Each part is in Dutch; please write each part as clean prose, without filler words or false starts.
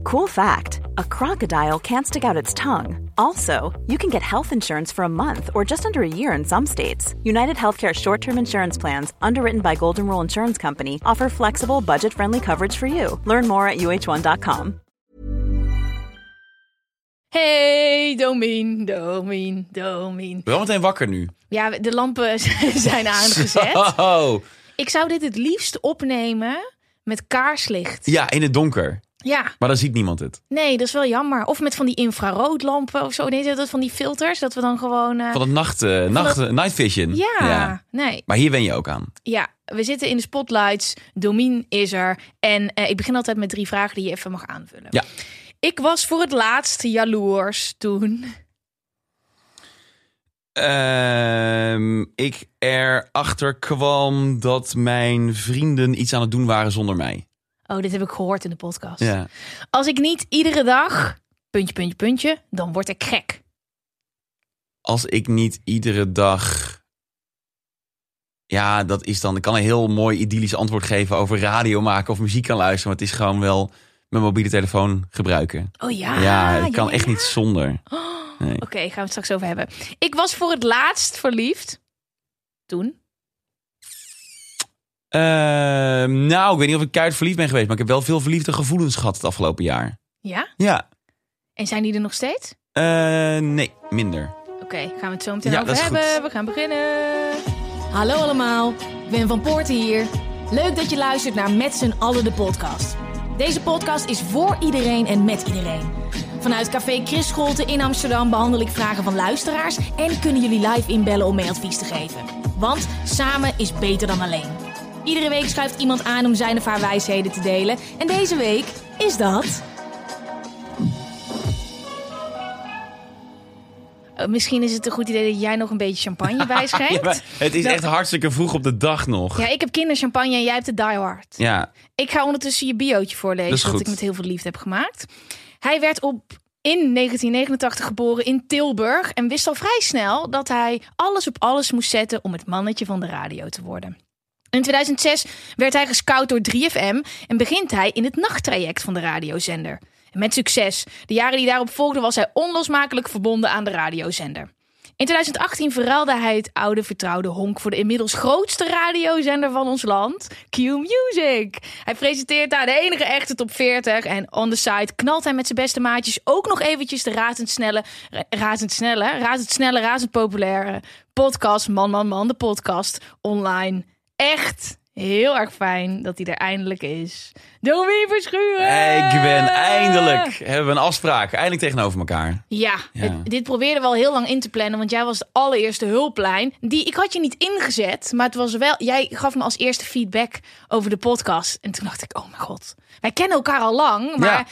Cool fact, a crocodile can't stick out its tongue. Also, you can get health insurance for a month or just under a year in some states. United Healthcare short-term insurance plans, underwritten by Golden Rule Insurance Company, offer flexible, budget-friendly coverage for you. Learn more at uh1.com. Hey, Domien. Ben je al meteen wakker nu? Ja, de lampen zijn aangezet. Oh. Ik zou dit het liefst opnemen met kaarslicht. Ja, in het donker. Ja. Maar dan ziet niemand het. Nee, dat is wel jammer. Of met van die infraroodlampen of zo. Nee, dat van die filters. Dat we dan gewoon... Van het night vision. Ja, nee. Maar hier wen je ook aan. Ja, we zitten in de spotlights. Domien is er. En ik begin altijd met 3 vragen die je even mag aanvullen. Ja. Ik was voor het laatst jaloers toen... Ik erachter kwam dat mijn vrienden iets aan het doen waren zonder mij. Oh, dit heb ik gehoord in de podcast. Ja. Als ik niet iedere dag... puntje, dan word ik gek. Als ik niet iedere dag... Ja, dat is dan... Ik kan een heel mooi idyllisch antwoord geven over radio maken of muziek kan luisteren. Maar het is gewoon wel mijn mobiele telefoon gebruiken. Oh ja? Ja, ik kan echt niet zonder. Nee. Oké, gaan we het straks over hebben. Ik was voor het laatst verliefd. Toen? Nou, ik weet niet of ik keihard verliefd ben geweest. Maar ik heb wel veel verliefde gevoelens gehad het afgelopen jaar. Ja? Ja. En zijn die er nog steeds? Nee, minder. Oké, gaan we het zo meteen Ja, over dat is hebben. goed. We gaan beginnen. Hallo allemaal, Wim van Poorten hier. Leuk dat je luistert naar Met z'n allen de podcast. Deze podcast is voor iedereen en met iedereen. Vanuit Café Chris Scholte in Amsterdam behandel ik vragen van luisteraars... en kunnen jullie live inbellen om mee advies te geven. Want samen is beter dan alleen. Iedere week schuift iemand aan om zijn of haar wijsheden te delen. En deze week is dat... Misschien is het een goed idee dat jij nog een beetje champagne bijschenkt. Ja, maar het is echt hartstikke vroeg op de dag nog. Ja, ik heb kinderchampagne en jij hebt de Die Hard. Ja. Ik ga ondertussen je biootje voorlezen, Dat is dat goed. ik met heel veel liefde heb gemaakt. Hij werd in 1989 geboren in Tilburg en wist al vrij snel dat hij alles op alles moest zetten om het mannetje van de radio te worden. In 2006 werd hij gescout door 3FM en begint hij in het nachttraject van de radiozender. En met succes. De jaren die daarop volgden was hij onlosmakelijk verbonden aan de radiozender. In 2018 verruilde hij het oude vertrouwde honk voor de inmiddels grootste radiozender van ons land, Q-Music. Hij presenteert daar de enige echte top 40 en on the side knalt hij met zijn beste maatjes ook nog eventjes de razend populaire podcast Man, de podcast online. Echt heel erg fijn dat hij er eindelijk is. Domien Verschuren! Ik ben eindelijk. Hebben we een afspraak. Eindelijk tegenover elkaar. Ja, Ja. dit probeerden we al heel lang in te plannen, want jij was de allereerste hulplijn. Ik had je niet ingezet, maar het was wel. Jij gaf me als eerste feedback over de podcast. En toen dacht ik, oh mijn god. Wij kennen elkaar al lang, maar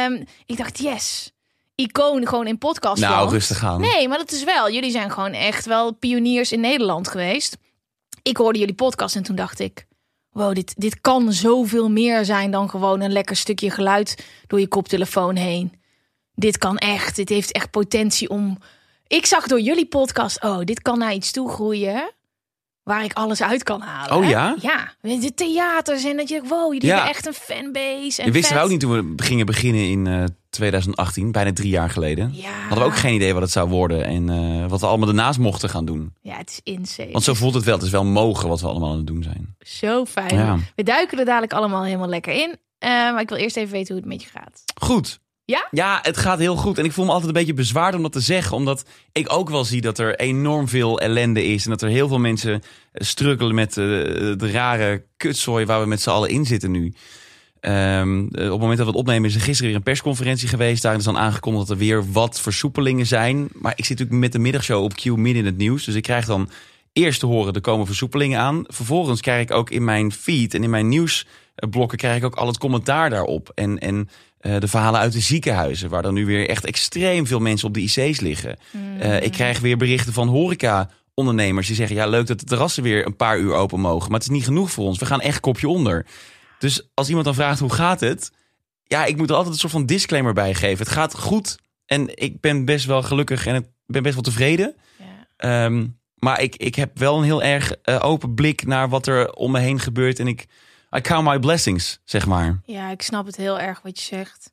ik dacht, yes. Icoon gewoon in podcast. Nou, rustig aan. Nee, maar dat is wel. Jullie zijn gewoon echt wel pioniers in Nederland geweest. Ik hoorde jullie podcast en toen dacht ik, wow, dit kan zoveel meer zijn dan gewoon een lekker stukje geluid door je koptelefoon heen. Dit kan echt. Dit heeft echt potentie om... Ik zag door jullie podcast, dit kan naar iets toe groeien waar ik alles uit kan halen. Oh ja? Ja, de theaters en dat je, wow, jullie hebben echt een fanbase. En Je wist vet. er ook niet toen we gingen beginnen in 2018, bijna 3 jaar geleden. Ja. Hadden we ook geen idee wat het zou worden en wat we allemaal daarnaast mochten gaan doen. Ja, het is insane. Want zo voelt het wel. Het is wel mogen wat we allemaal aan het doen zijn. Zo fijn. Ja. We duiken er dadelijk allemaal helemaal lekker in. Maar ik wil eerst even weten hoe het met je gaat. Goed. Ja? Ja, het gaat heel goed. En ik voel me altijd een beetje bezwaard om dat te zeggen. Omdat ik ook wel zie dat er enorm veel ellende is. En dat er heel veel mensen struggelen met de rare kutzooi waar we met z'n allen in zitten nu. Op het moment dat we het opnemen is er gisteren weer een persconferentie geweest. Daarin is dan aangekondigd dat er weer wat versoepelingen zijn. Maar ik zit natuurlijk met de middagshow op Q midden in het nieuws. Dus ik krijg dan eerst te horen, er komen versoepelingen aan. Vervolgens krijg ik ook in mijn feed en in mijn nieuwsblokken krijg ik ook al het commentaar daarop. En de verhalen uit de ziekenhuizen, waar dan nu weer echt extreem veel mensen op de IC's liggen. Ik krijg weer berichten van horeca-ondernemers die zeggen, ja, leuk dat de terrassen weer een paar uur open mogen. Maar het is niet genoeg voor ons. We gaan echt kopje onder. Dus als iemand dan vraagt, hoe gaat het? Ja, ik moet er altijd een soort van disclaimer bij geven. Het gaat goed en ik ben best wel gelukkig en ik ben best wel tevreden. Ja. Maar ik heb wel een heel erg open blik naar wat er om me heen gebeurt. En I count my blessings, zeg maar. Ja, ik snap het heel erg wat je zegt.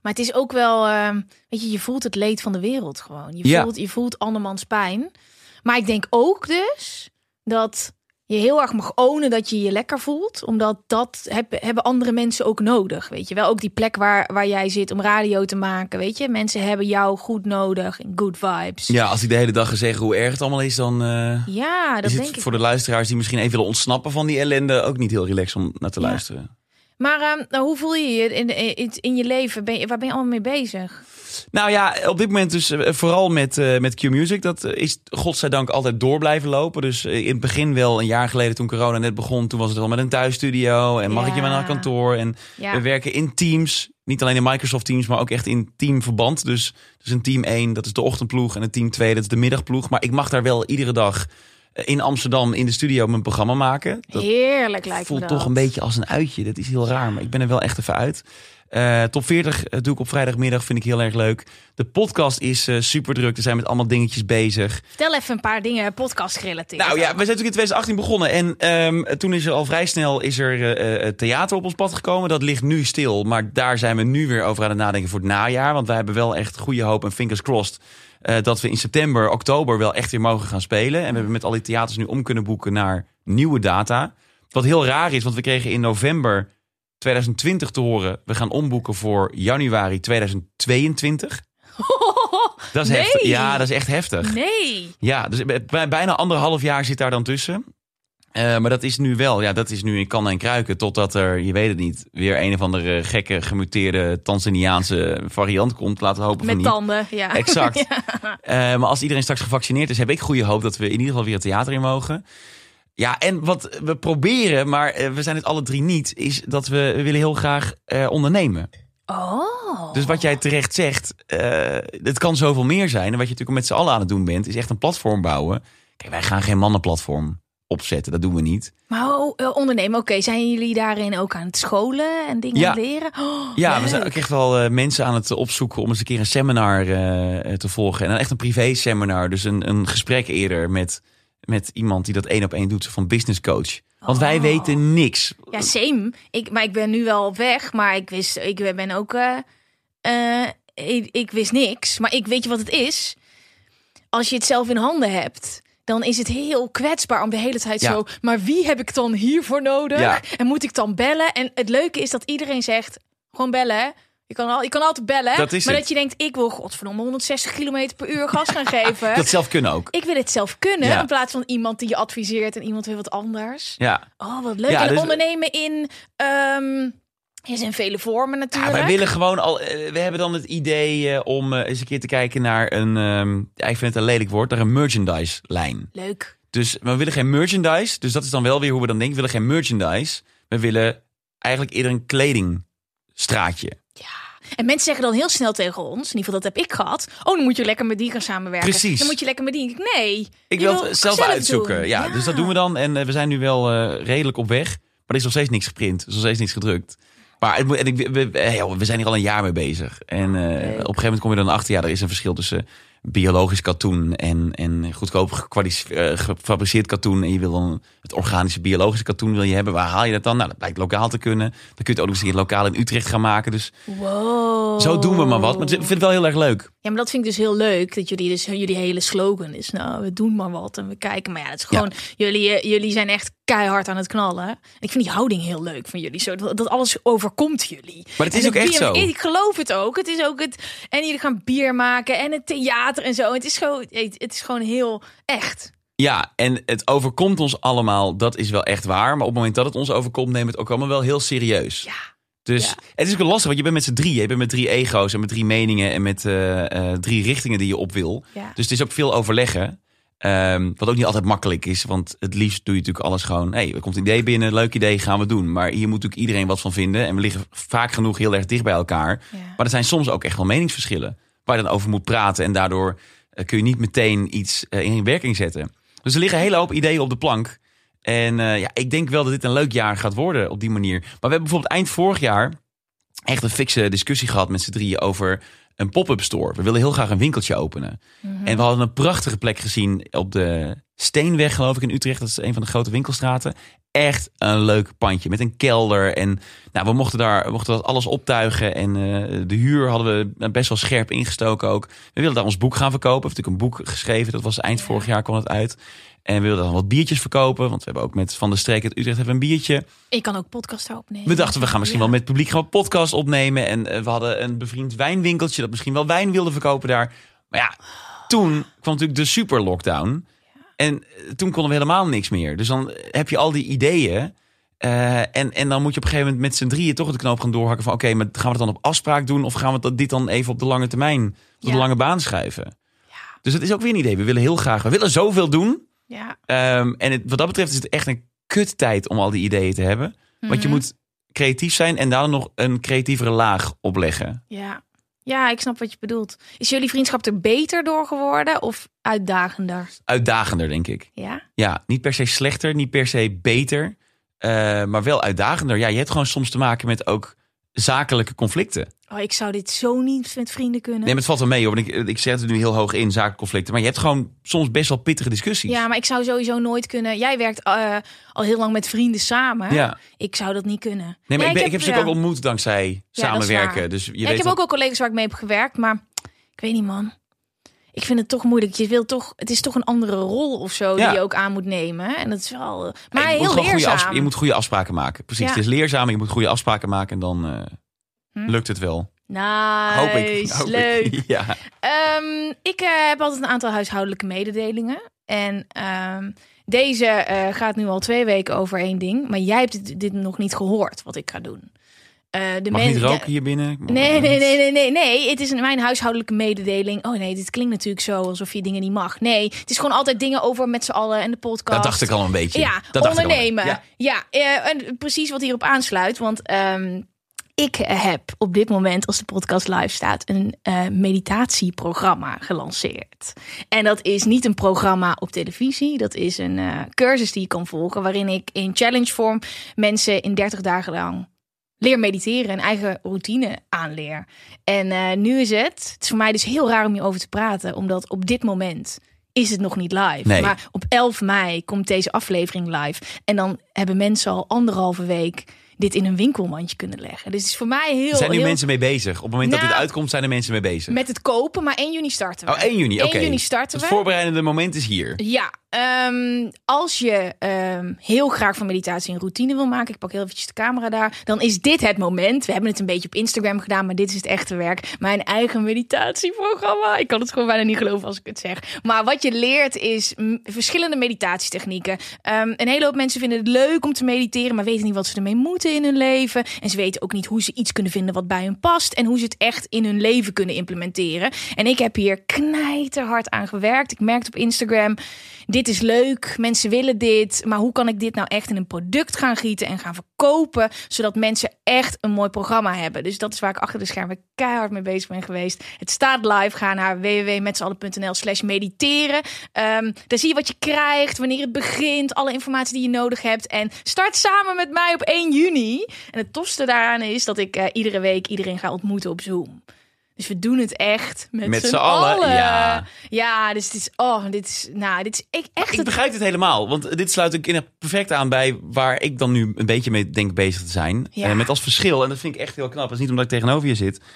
Maar het is ook wel, weet je voelt het leed van de wereld gewoon. Je voelt andermans pijn. Maar ik denk ook dus dat je heel erg mag ownen dat je je lekker voelt. Omdat dat hebben andere mensen ook nodig. Weet je wel, ook die plek waar jij zit om radio te maken. Weet je, mensen hebben jou goed nodig in good vibes. Ja, als ik de hele dag ga zeggen hoe erg het allemaal is, dan dat is het denk ik voor de luisteraars die misschien even willen ontsnappen van die ellende ook niet heel relaxed om naar te luisteren. Maar hoe voel je je in je leven? Waar ben je allemaal mee bezig? Nou ja, op dit moment dus vooral met Q-Music. Dat is godzijdank altijd door blijven lopen. Dus in het begin wel, een jaar geleden toen corona net begon, toen was het al met een thuisstudio. En mag ik je maar naar het kantoor? En we werken in teams. Niet alleen in Microsoft Teams, maar ook echt in teamverband. Dus een team 1, dat is de ochtendploeg. En een team 2, dat is de middagploeg. Maar ik mag daar wel iedere dag in Amsterdam in de studio mijn programma maken. Dat heerlijk lijkt me dat. Voelt toch een beetje als een uitje. Dat is heel raar, maar ik ben er wel echt even uit. Top 40 doe ik op vrijdagmiddag, vind ik heel erg leuk. De podcast is super druk. We zijn met allemaal dingetjes bezig. Vertel even een paar dingen podcast gerelateerd. Nou ja, we zijn natuurlijk in 2018 begonnen. En toen is er al vrij snel theater op ons pad gekomen. Dat ligt nu stil. Maar daar zijn we nu weer over aan het nadenken voor het najaar. Want wij hebben wel echt goede hoop en fingers crossed dat we in september, oktober wel echt weer mogen gaan spelen. En we hebben met al die theaters nu om kunnen boeken naar nieuwe data. Wat heel raar is, want we kregen in november 2020 te horen, we gaan omboeken voor januari 2022. Dat is heftig. Ja, dat is echt heftig. Nee. Ja, dus bijna 1,5 jaar zit daar dan tussen. Maar dat is nu wel, dat is nu in kannen en kruiken. Totdat er, je weet het niet, weer een of andere gekke gemuteerde Tanzaniaanse variant komt. Laten we hopen van niet. Met tanden, ja. Exact. Ja. Maar als iedereen straks gevaccineerd is, heb ik goede hoop dat we in ieder geval weer het theater in mogen. Ja, en wat we proberen, maar we zijn het alle drie niet, is dat we willen heel graag ondernemen. Oh. Dus wat jij terecht zegt, het kan zoveel meer zijn. En wat je natuurlijk met z'n allen aan het doen bent, is echt een platform bouwen. Kijk, wij gaan geen mannenplatform opzetten, dat doen we niet. Maar ondernemen, oké. Zijn jullie daarin ook aan het scholen en dingen aan het leren? Ja, we zijn ook echt wel mensen aan het opzoeken om eens een keer een seminar te volgen. En echt een privé seminar, dus een gesprek eerder met iemand die dat 1-op-1 doet, van business coach. Want wij weten niks. Ja, same. Maar ik ben nu wel op weg, maar ik ben ook... ik wist niks, maar ik weet je wat het is? Als je het zelf in handen hebt, dan is het heel kwetsbaar om de hele tijd zo... Maar wie heb ik dan hiervoor nodig? Ja. En moet ik dan bellen? En het leuke is dat iedereen zegt, gewoon bellen. Je kan altijd bellen, dat je denkt, ik wil godverdomme 160 km per uur gas gaan geven. Dat zelf kunnen ook. Ik wil het zelf kunnen, in plaats van iemand die je adviseert en iemand wil wat anders. Ja. Oh, wat leuk. En dus ondernemen is in vele vormen natuurlijk. Ja, wij willen gewoon we hebben dan het idee om eens een keer te kijken naar ik vind het een lelijk woord, naar een merchandise-lijn. Leuk. Dus we willen geen merchandise, dus dat is dan wel weer hoe we dan denken. We willen geen merchandise, we willen eigenlijk eerder een kledingstraatje. Ja. En mensen zeggen dan heel snel tegen ons, in ieder geval dat heb ik gehad. Oh, dan moet je lekker met die gaan samenwerken. Precies. Dan moet je lekker met die. Nee. Ik wil het zelf uitzoeken. Ja, dus dat doen we dan. En we zijn nu wel redelijk op weg. Maar er is nog steeds niks geprint. Er is nog steeds niks gedrukt. Maar we zijn hier al een jaar mee bezig. En op een gegeven moment kom je dan achter. Ja, er is een verschil tussen biologisch katoen en goedkoop gefabriceerd katoen. En je wil dan het organische biologische katoen wil je hebben. Waar haal je dat dan? Nou, dat blijkt lokaal te kunnen. Dan kun je het ook nog eens een lokaal in Utrecht gaan maken. Dus zo doen we maar wat. Maar ik vind het wel heel erg leuk. Ja, maar dat vind ik dus heel leuk. Dat jullie hele slogan is, nou, we doen maar wat en we kijken. Maar ja, dat is gewoon, jullie zijn echt keihard aan het knallen. Ik vind die houding heel leuk van jullie. Zo, dat alles overkomt jullie. Maar het is ook echt zo. Ik geloof het ook. Het is ook en jullie gaan bier maken en het theater en zo. Het is gewoon heel echt. Ja, en het overkomt ons allemaal. Dat is wel echt waar. Maar op het moment dat het ons overkomt, nemen we het ook allemaal wel heel serieus. Ja. Dus het is ook lastig, want je bent met z'n drieën. Je bent met 3 ego's en met 3 meningen en met 3 richtingen die je op wil. Ja. Dus het is ook veel overleggen. Wat ook niet altijd makkelijk is, want het liefst doe je natuurlijk alles gewoon. Er komt een idee binnen, leuk idee, gaan we doen. Maar hier moet natuurlijk iedereen wat van vinden. En we liggen vaak genoeg heel erg dicht bij elkaar. Ja. Maar er zijn soms ook echt wel meningsverschillen waar je dan over moet praten. En daardoor kun je niet meteen iets in werking zetten. Dus er liggen een hele hoop ideeën op de plank. En ik denk wel dat dit een leuk jaar gaat worden op die manier. Maar we hebben bijvoorbeeld eind vorig jaar echt een fikse discussie gehad met z'n drieën over een pop-up store. We willen heel graag een winkeltje openen. En we hadden een prachtige plek gezien op de Steenweg, geloof ik, in Utrecht. Dat is een van de grote winkelstraten. Echt een leuk pandje met een kelder. En we mochten dat alles optuigen. En de huur hadden we best wel scherp ingestoken ook. We wilden daar ons boek gaan verkopen. We hebben natuurlijk een boek geschreven. Dat was eind vorig jaar, kwam het uit. En we wilden dan wat biertjes verkopen. Want we hebben ook met Van der Streek uit Utrecht hebben een biertje. Ik kan ook podcast opnemen. We dachten, we gaan misschien wel met het publiek gaan podcast opnemen. En we hadden een bevriend wijnwinkeltje dat misschien wel wijn wilde verkopen daar. Maar ja, toen kwam natuurlijk de super lockdown. En toen konden we helemaal niks meer. Dus dan heb je al die ideeën. En dan moet je op een gegeven moment met z'n drieën toch de knoop gaan doorhakken van oké, maar gaan we het dan op afspraak doen? Of gaan we dit dan even op de lange termijn, op de lange baan schuiven? Ja. Dus dat is ook weer een idee. We willen zoveel doen. Ja. Wat dat betreft is het echt een kuttijd om al die ideeën te hebben. Want je moet creatief zijn en daar nog een creatievere laag opleggen. Ja, ik snap wat je bedoelt. Is jullie vriendschap er beter door geworden of uitdagender? Uitdagender, denk ik. Ja? Ja, niet per se slechter, niet per se beter. Maar wel uitdagender. Ja, je hebt gewoon soms te maken met ook zakelijke conflicten. Oh, ik zou dit zo niet met vrienden kunnen. Nee, maar het valt wel mee, hoor. Ik zet het nu heel hoog in, zakelijke conflicten. Maar je hebt gewoon soms best wel pittige discussies. Ja, maar ik zou sowieso nooit kunnen. Jij werkt al heel lang met vrienden samen. Ja. Ik zou dat niet kunnen. Nee, maar ik heb ze ook ontmoet dankzij samenwerken. Dus je weet ik heb ook al collega's waar ik mee heb gewerkt. Maar ik weet niet, man. Ik vind het toch moeilijk. Het is toch een andere rol of zo die je ook aan moet nemen. En dat is wel. Maar heel leerzaam. Je moet goede afspraken maken. Precies. Het is leerzaam. Je moet goede afspraken maken en dan lukt het wel. Nice, hoop ik. Leuk. Ja. Ik heb altijd een aantal huishoudelijke mededelingen. En deze gaat nu al 2 weken over 1 ding. Maar jij hebt dit nog niet gehoord, wat ik ga doen. Mag niet roken hier binnen? Nee. Het is mijn huishoudelijke mededeling. Oh nee, dit klinkt natuurlijk zo alsof je dingen niet mag. Nee, het is gewoon altijd dingen over met z'n allen en de podcast. Dat dacht ik al een beetje. Ja, dat ondernemen. En precies wat hierop aansluit. Want ik heb op dit moment, als de podcast live staat, een meditatieprogramma gelanceerd. En dat is niet een programma op televisie. Dat is een cursus die je kan volgen, waarin ik in challenge vorm mensen in 30 dagen lang leer mediteren en eigen routine aanleer. En nu is het is voor mij dus heel raar om hierover te praten, omdat op dit moment is het nog niet live. Nee. Maar op 11 mei komt deze aflevering live. En dan hebben mensen al 1,5 week dit in een winkelmandje kunnen leggen. Dus het is voor mij heel... Zijn nu mensen mee bezig? Op het moment dat dit uitkomt, zijn er mensen mee bezig? Met het kopen, maar 1 juni starten we. Oh, 1 juni, oké. 1 juni starten we. Het voorbereidende moment is hier. Ja, als je heel graag van meditatie een routine wil maken, ik pak heel eventjes de camera daar, dan is dit het moment. We hebben het een beetje op Instagram gedaan, maar dit is het echte werk. Mijn eigen meditatieprogramma. Ik kan het gewoon bijna niet geloven als ik het zeg. Maar wat je leert is verschillende meditatietechnieken. Een hele hoop mensen vinden het leuk om te mediteren, maar weten niet wat ze ermee moeten in hun leven. En ze weten ook niet hoe ze iets kunnen vinden wat bij hun past en hoe ze het echt in hun leven kunnen implementeren. En ik heb hier knijterhard aan gewerkt. Ik merkte op Instagram, dit is leuk, mensen willen dit, maar hoe kan ik dit nou echt in een product gaan gieten en gaan verkopen, zodat mensen echt een mooi programma hebben. Dus dat is waar ik achter de schermen keihard mee bezig ben geweest. Het staat live, ga naar www.metzallen.nl/mediteren. Daar zie je wat je krijgt, wanneer het begint, alle informatie die je nodig hebt en start samen met mij op 1 juni. En het tofste daaraan is dat ik iedere week iedereen ga ontmoeten op Zoom. Dus we doen het echt met z'n allen. Ja, dus dit is echt... Ik begrijp het helemaal, want dit sluit ook perfect aan bij waar ik dan nu een beetje mee denk bezig te zijn. Ja. Met als verschil, en dat vind ik echt heel knap. Dat is niet omdat ik tegenover je zit.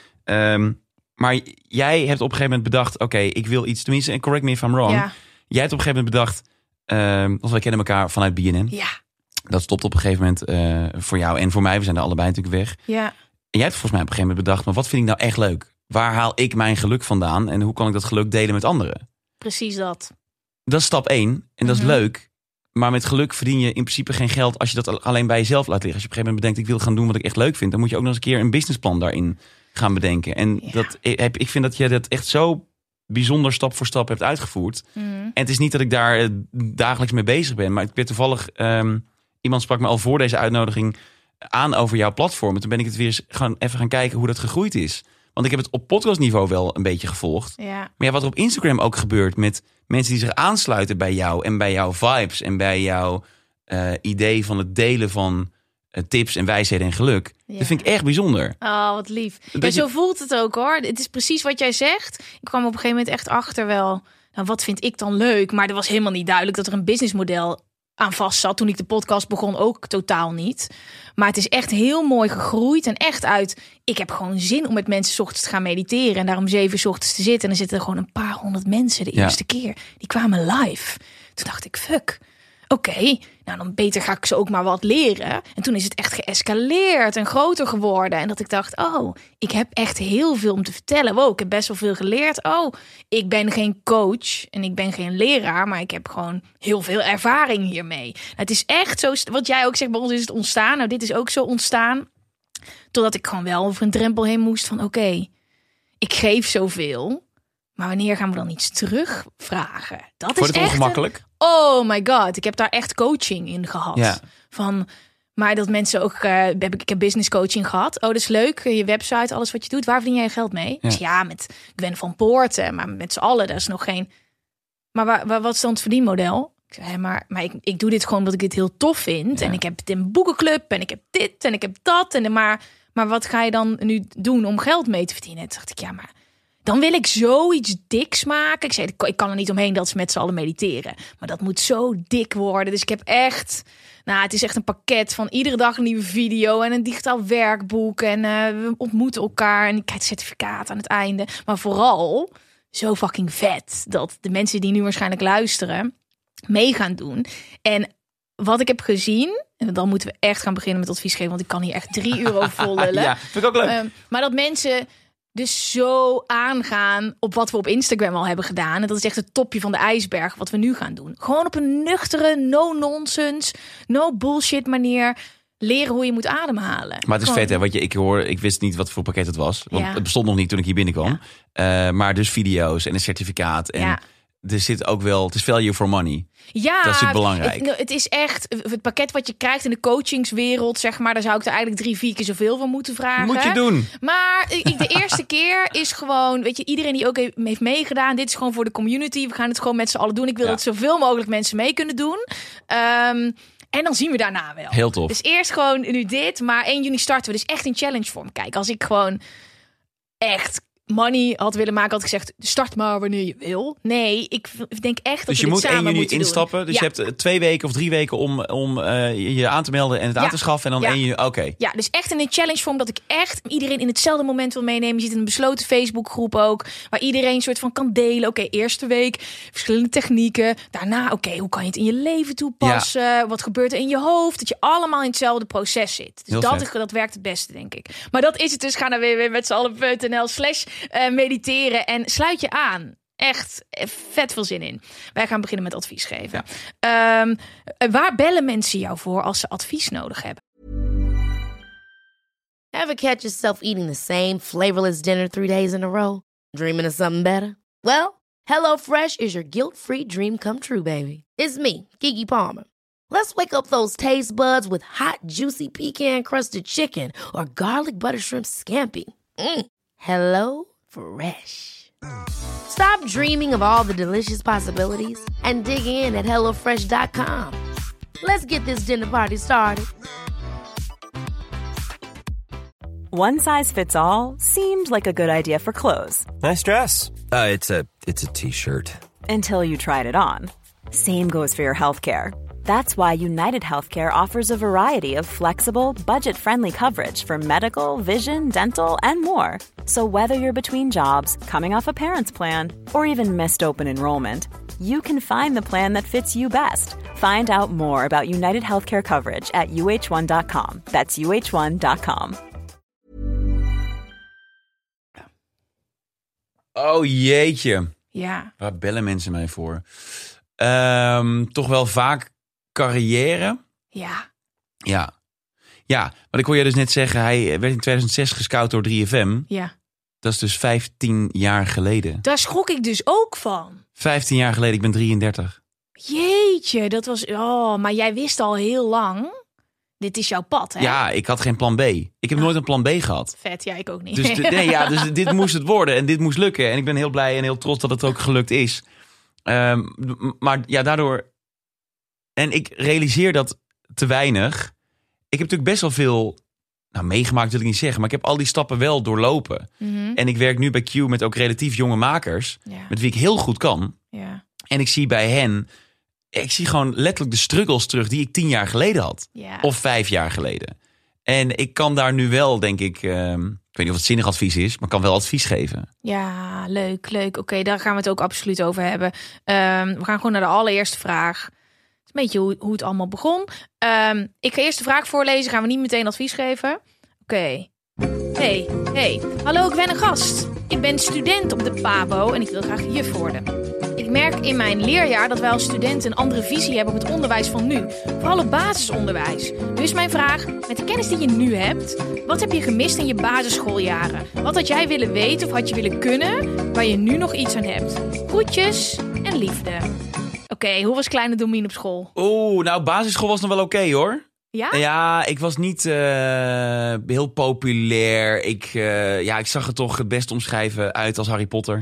Maar jij hebt op een gegeven moment bedacht, oké, ik wil iets, tenminste, en correct me if I'm wrong. Ja. Jij hebt op een gegeven moment bedacht, want wij kennen elkaar vanuit BNN. Ja. Dat stopt op een gegeven moment voor jou en voor mij. We zijn er allebei natuurlijk weg. Ja. En jij hebt volgens mij op een gegeven moment bedacht, maar wat vind ik nou echt leuk? Waar haal ik mijn geluk vandaan en hoe kan ik dat geluk delen met anderen? Precies dat. Dat is stap 1 en dat is leuk. Maar met geluk verdien je in principe geen geld als je dat alleen bij jezelf laat liggen. Als je op een gegeven moment bedenkt, ik wil gaan doen wat ik echt leuk vind, dan moet je ook nog eens een keer een businessplan daarin gaan bedenken. En ik vind dat je dat echt zo bijzonder stap voor stap hebt uitgevoerd. En het is niet dat ik daar dagelijks mee bezig ben, maar ik ben toevallig... iemand sprak me al voor deze uitnodiging aan over jouw platform. En toen ben ik het weer eens even gaan kijken hoe dat gegroeid is. Want ik heb het op podcastniveau wel een beetje gevolgd. Ja. Maar ja, wat er op Instagram ook gebeurt met mensen die zich aansluiten bij jou en bij jouw vibes en bij jouw idee van het delen van tips en wijsheden en geluk. Ja. Dat vind ik echt bijzonder. Oh, wat lief. Dat Ja, je- zo voelt het ook hoor. Het is precies wat jij zegt. Ik kwam op een gegeven moment echt achter wel... Nou, wat vind ik dan leuk? Maar er was helemaal niet duidelijk dat er een businessmodel aan vast zat. Toen ik de podcast begon ook totaal niet. Maar het is echt heel mooi gegroeid. En echt uit, ik heb gewoon zin om met mensen 's ochtends te gaan mediteren. En daarom 7 's ochtends te zitten. En dan zitten er gewoon een paar honderd mensen de Ja. eerste keer. Die kwamen live. Toen dacht ik, fuck. Oké, nou dan beter ga ik ze ook maar wat leren. En toen is het echt geëscaleerd en groter geworden. En dat ik dacht, oh, ik heb echt heel veel om te vertellen. Wow, ik heb best wel veel geleerd. Oh, ik ben geen coach en ik ben geen leraar, maar ik heb gewoon heel veel ervaring hiermee. Het is echt zo, wat jij ook zegt, bij ons is het ontstaan. Nou, dit is ook zo ontstaan. Totdat ik gewoon wel over een drempel heen moest van, oké, ik geef zoveel. Maar wanneer gaan we dan iets terugvragen? Dat Wordt is het echt ongemakkelijk? Oh my god, ik heb daar echt coaching in gehad. Ja. Maar dat mensen ook... ik heb business coaching gehad. Oh, dat is leuk. Je website, alles wat je doet. Waar verdien jij je geld mee? Ja. Ja, met Gwen van Poorten. Maar met z'n allen, daar is nog geen... Maar wat is dan het verdienmodel? Ik zei, maar ik doe dit gewoon omdat ik dit heel tof vind. Ja. En ik heb het in een boekenclub. En ik heb dit en ik heb dat. Maar wat ga je dan nu doen om geld mee te verdienen? Toen dacht ik, ja, maar... Dan wil ik zoiets diks maken. Ik zei, ik kan er niet omheen dat ze met z'n allen mediteren. Maar dat moet zo dik worden. Dus ik heb echt... Nou, het is echt een pakket van iedere dag een nieuwe video... en een digitaal werkboek. En we ontmoeten elkaar. En ik krijg het certificaat aan het einde. Maar vooral zo fucking vet... dat de mensen die nu waarschijnlijk luisteren... mee gaan doen. En wat ik heb gezien... en dan moeten we echt gaan beginnen met advies geven... want ik kan hier echt 3 uur over vol lullen. Ja, vind ik ook leuk. Maar dat mensen dus zo aangaan op wat we op Instagram al hebben gedaan. En dat is echt het topje van de ijsberg wat we nu gaan doen. Gewoon op een nuchtere, no-nonsense, no-bullshit manier leren hoe je moet ademhalen. Maar het is Gewoon- vet, hè? Want ik wist niet wat voor pakket het was. Want Ja. het bestond nog niet toen ik hier binnenkwam. Maar dus video's en een certificaat. En Ja. er zit ook wel... Het is value for money. Ja, Dat is natuurlijk belangrijk. Het is echt het pakket wat je krijgt in de coachingswereld, zeg maar. Daar zou ik er eigenlijk 3-4 keer zoveel van moeten vragen. Moet je doen. Maar de eerste keer is gewoon, weet je, iedereen die ook heeft meegedaan. Dit is gewoon voor de community. We gaan het gewoon met z'n allen doen. Ik wil Ja. dat zoveel mogelijk mensen mee kunnen doen. En dan zien we daarna wel. Heel tof. Dus eerst gewoon nu dit. Maar 1 juni starten we dus echt in challenge vorm. Kijk, als ik gewoon echt money had willen maken, had ik gezegd, start maar wanneer je wil. Nee, ik denk echt dat Dus we je dit moet 1 samen juni moeten doen. instappen. Dus Ja. je hebt 2 weken of 3 weken om je aan te melden en het Ja. aan te schaffen. En dan Ja. 1 juni, oké. Ja, dus echt in een challenge vorm dat ik echt iedereen in hetzelfde moment wil meenemen. Je zit in een besloten Facebookgroep ook, waar iedereen een soort van kan delen. Oké, eerste week verschillende technieken. Daarna, oké, hoe kan je het in je leven toepassen? Wat gebeurt er in je hoofd? Dat je allemaal in hetzelfde proces zit. Dus Heel vet. dat werkt het beste, denk ik. Maar dat is het dus. Ga naar www.metzallen.nl/mediteren en sluit je aan. Echt vet veel zin in. Wij gaan beginnen met advies geven. Waar bellen mensen jou voor als ze advies nodig hebben? Ever catch yourself eating the same flavorless dinner 3 days in a row? Dreaming of something better? Well, HelloFresh is your guilt-free dream come true, baby. It's me, Keke Palmer. Let's wake up those taste buds with hot, juicy pecan-crusted chicken or garlic butter shrimp scampi. Hello Fresh. Stop dreaming of all the delicious possibilities and dig in at HelloFresh.com. Let's get this dinner party started. One size fits all seemed like a good idea for clothes Nice dress. It's a t-shirt. until you tried it on. Same goes for your healthcare. That's why United Healthcare offers a variety of flexible, budget-friendly coverage for medical, vision, dental, and more. So whether you're between jobs, coming off a parent's plan, or even missed open enrollment, you can find the plan that fits you best. Find out more about United Healthcare coverage at uh1.com. That's uh1.com. Oh jeetje. Ja. Waar bellen mensen mij voor? Toch wel vaak carrière. Ja. Ja. Ja, maar ik hoor je dus net zeggen, hij werd in 2006 gescout door 3FM. Ja. Dat is dus 15 jaar geleden. Daar schrok ik dus ook van. 15 jaar geleden, ik ben 33. Jeetje, dat was... Oh, maar jij wist al heel lang... Dit is jouw pad, hè? Ja, ik had geen plan B. Ik heb nooit een plan B gehad. Vet, ja, ik ook niet. Dus, dus dit moest het worden en dit moest lukken. En ik ben heel blij en heel trots dat het ook gelukt is. Maar ja, daardoor... En ik realiseer dat te weinig. ik heb natuurlijk best wel veel meegemaakt, wil ik niet zeggen. Maar ik heb al die stappen wel doorlopen. Mhm. En ik werk nu bij Q met ook relatief jonge makers. Ja. Met wie ik heel goed kan. Ja. En ik zie bij hen, ik zie gewoon letterlijk de struggles terug die ik 10 jaar geleden had. Ja. Of 5 jaar geleden. En ik kan daar nu wel, denk ik, ik weet niet of het zinnig advies is, maar kan wel advies geven. Ja, leuk. Oké, daar gaan we het ook absoluut over hebben. We gaan gewoon naar de allereerste vraag. Het is een beetje hoe het allemaal begon. Ik ga eerst de vraag voorlezen. Gaan we niet meteen advies geven. Oké. Hey. Hallo, ik ben een gast. Ik ben student op de PABO en ik wil graag juf worden. Ik merk in mijn leerjaar dat wij als studenten een andere visie hebben op het onderwijs van nu. Vooral op basisonderwijs. Nu is mijn vraag, met de kennis die je nu hebt, wat heb je gemist in je basisschooljaren? Wat had jij willen weten of had je willen kunnen, waar je nu nog iets aan hebt? Groetjes en liefde. Oké, hoe was kleine Domien op school? Basisschool was nog wel oké, hoor. Ja? Ja, ik was niet heel populair. Ik zag er toch het best omschrijven uit als Harry Potter.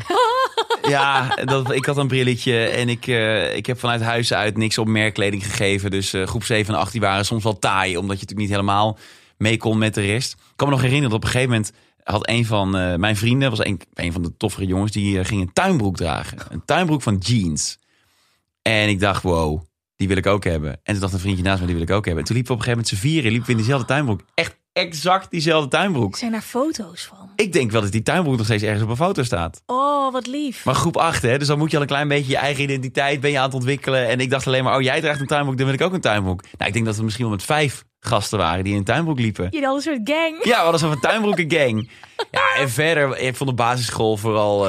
Ja, ik had een brilletje en ik heb vanuit huis uit niks op merkkleding gegeven. Dus groep 7 en 8 die waren soms wel taai, omdat je natuurlijk niet helemaal mee kon met de rest. Ik kan me nog herinneren dat op een gegeven moment had een van mijn vrienden, was een van de toffere jongens, die ging een tuinbroek dragen. Een tuinbroek van jeans. En ik dacht, wow, die wil ik ook hebben. En toen dacht een vriendje naast me, die wil ik ook hebben. En toen liepen we op een gegeven moment z'n 4 liepen we in diezelfde tuinbroek. Echt exact diezelfde tuinbroek. Zijn daar foto's van? Ik denk wel dat die tuinbroek nog steeds ergens op een foto staat. Oh, wat lief. Maar groep 8, hè? Dus dan moet je al een klein beetje je eigen identiteit ben je aan het ontwikkelen. En ik dacht alleen maar, jij draagt een tuinbroek, dan wil ik ook een tuinbroek. Nou, ik denk dat we misschien wel met 5 gasten waren die in een tuinbroek liepen. Jullie hadden een soort gang. Ja, we hadden zo'n tuinbroekengang. Ja, en verder, ik vond de basisschool vooral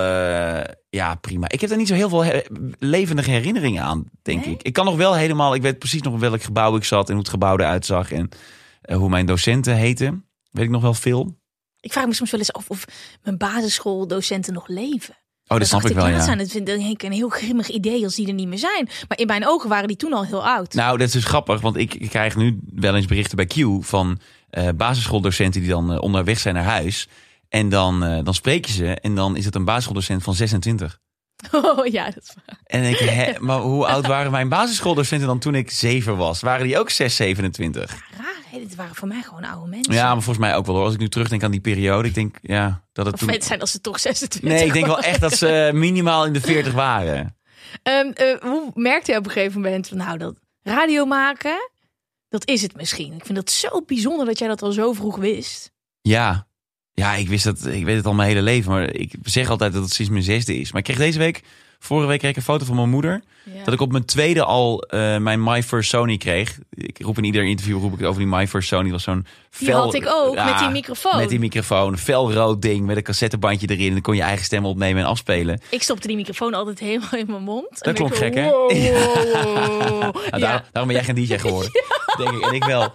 prima. Ik heb er niet zo heel veel levendige herinneringen aan, denk ik. Ik kan nog wel helemaal, ik weet precies nog welk gebouw ik zat en hoe het gebouw eruit zag en hoe mijn docenten heten. Weet ik nog wel veel. Ik vraag me soms wel eens af of mijn basisschooldocenten nog leven. Oh, dat snap ik wel, ja. Dat vind ik een heel grimmig idee als die er niet meer zijn. Maar in mijn ogen waren die toen al heel oud. Nou, dat is dus grappig, want ik krijg nu wel eens berichten bij Q van basisschooldocenten die dan onderweg zijn naar huis. En dan spreek je ze en dan is het een basisschooldocent van 26. Oh ja, dat is waar. En dan denk ik, maar hoe oud waren mijn basisschooldocenten dan toen ik 7 was? Waren die ook 6, 27? Raar, hè? Dit waren voor mij gewoon oude mensen. Ja, maar volgens mij ook wel hoor. Als ik nu terugdenk aan die periode, ik denk dat het of toen... het zijn als ze toch 26 Nee, ik denk wel waren. echt dat ze minimaal in de 40 waren. Hoe merkte je op een gegeven moment van dat radio maken, dat is het misschien. Ik vind dat zo bijzonder dat jij dat al zo vroeg wist. Ja, ik weet het al mijn hele leven. Maar ik zeg altijd dat het sinds mijn 6e is. Maar ik kreeg vorige week kreeg ik een foto van mijn moeder. Ja. Dat ik op mijn 2e al mijn My First Sony kreeg. Ik roep in ieder interview over die My First Sony. Dat was zo'n Die had ik ook, met die microfoon. Met die microfoon, een felrood ding met een cassettebandje erin. En dan kon je eigen stem opnemen en afspelen. Ik stopte die microfoon altijd helemaal in mijn mond. Dat klonk gek, hè? Wow. Nou, daarom ben jij geen DJ geworden. Denk ik. En ik wel.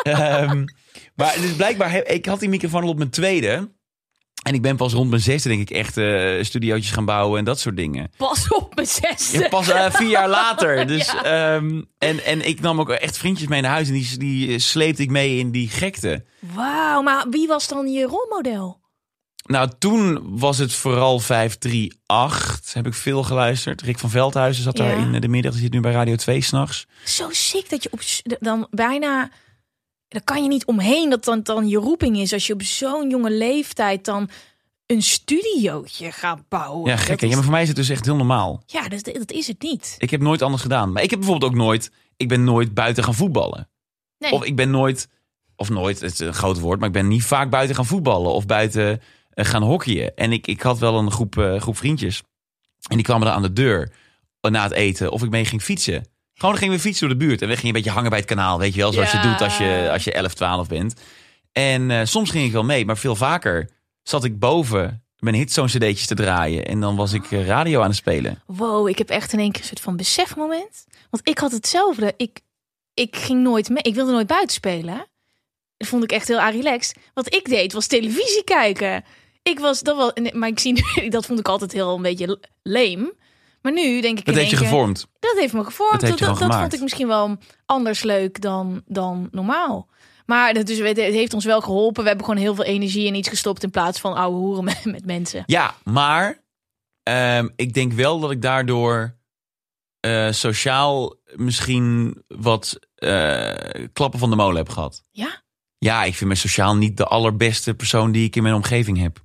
Maar dus blijkbaar, ik had die microfoon al op mijn 2e. En ik ben pas rond mijn 6e, denk ik, echt studiootjes gaan bouwen en dat soort dingen. Pas op mijn 6e. Ja, pas 4 jaar later. Dus, Ja. En ik nam ook echt vriendjes mee naar huis en die sleepte ik mee in die gekte. Wauw, maar wie was dan je rolmodel? Nou, toen was het vooral 538. Heb ik veel geluisterd. Rick van Veldhuizen zat daar in de middag. Die zit nu bij Radio 2 s'nachts. Zo sick dat je dan bijna... Daar kan je niet omheen dat dan je roeping is. Als je op zo'n jonge leeftijd dan een studiootje gaat bouwen. Ja, gek. Ja, maar voor mij is het dus echt heel normaal. Ja, dat is het niet. Ik heb nooit anders gedaan. Maar ik heb bijvoorbeeld ook ik ben nooit buiten gaan voetballen. Nee. Of ik ben nooit, het is een groot woord, maar ik ben niet vaak buiten gaan voetballen of buiten gaan hockeyen. En ik had wel een groep vriendjes. En die kwamen dan aan de deur na het eten of ik mee ging fietsen. Gewoon gingen we fietsen door de buurt. En we gingen een beetje hangen bij het kanaal. Weet je wel, zoals je doet als je 11, 12 bent. En soms ging ik wel mee. Maar veel vaker zat ik boven mijn hitzo'n-cd'tjes te draaien. En dan was ik radio aan het spelen. Wow, ik heb echt in één keer een soort van besefmoment. Want ik had hetzelfde. Ik ging nooit mee. Ik wilde nooit buiten spelen. Dat vond ik echt heel relaxed. Wat ik deed was televisie kijken. Maar ik zie nu, dat vond ik altijd heel een beetje lame. Maar nu denk ik Dat heeft je gevormd. Dat heeft me gevormd. Dat vond ik misschien wel anders leuk dan normaal. Maar het heeft ons wel geholpen. We hebben gewoon heel veel energie in iets gestopt in plaats van ouwe hoeren met mensen. Ja, maar ik denk wel dat ik daardoor sociaal misschien wat klappen van de molen heb gehad. Ja? Ja, ik vind me sociaal niet de allerbeste persoon die ik in mijn omgeving heb.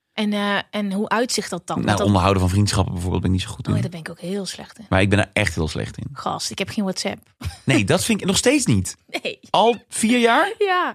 En hoe uitzicht dat dan? Nou, dat... onderhouden van vriendschappen bijvoorbeeld ben ik niet zo goed in. Oh ja, daar ben ik ook heel slecht in. Maar ik ben er echt heel slecht in. Gast, ik heb geen WhatsApp. Nee, dat vind ik nog steeds niet. Nee. Al 4 jaar? Ja.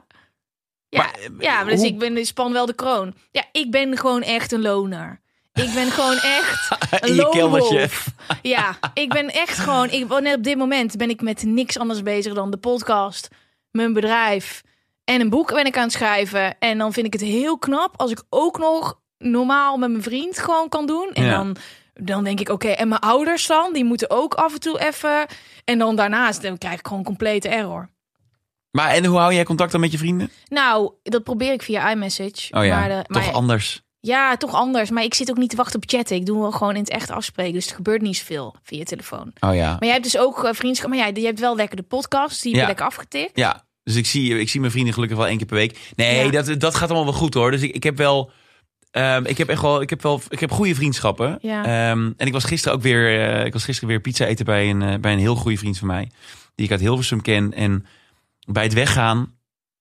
Maar dus hoe- ik ben span wel de kroon. Ja, ik ben gewoon echt een loner. Ik ben gewoon echt een In je keldertje. loonwolf. Ja, ik ben echt gewoon... Net op dit moment ben ik met niks anders bezig dan de podcast, mijn bedrijf en een boek ben ik aan het schrijven. En dan vind ik het heel knap als ik ook nog normaal met mijn vriend gewoon kan doen. En Ja. dan denk ik, oké, en mijn ouders dan? Die moeten ook af en toe even... En dan daarnaast dan krijg ik gewoon complete error. Maar en hoe hou jij contact dan met je vrienden? Nou, dat probeer ik via iMessage. Oh ja, maar toch anders. Ja, toch anders. Maar ik zit ook niet te wachten op chatten. Ik doe wel gewoon in het echt afspreken. Dus er gebeurt niet zoveel via telefoon. Oh ja. Maar jij hebt dus ook vriendschap. Maar je hebt wel lekker de podcast. Die heb je Ja. lekker afgetikt. Ja, dus ik zie mijn vrienden gelukkig wel 1 keer per week. Nee, Ja. dat gaat allemaal wel goed hoor. Dus ik heb wel... Ik heb goede vriendschappen. Ja. En ik was gisteren weer pizza eten bij een heel goede vriend van mij. Die ik uit Hilversum ken. En bij het weggaan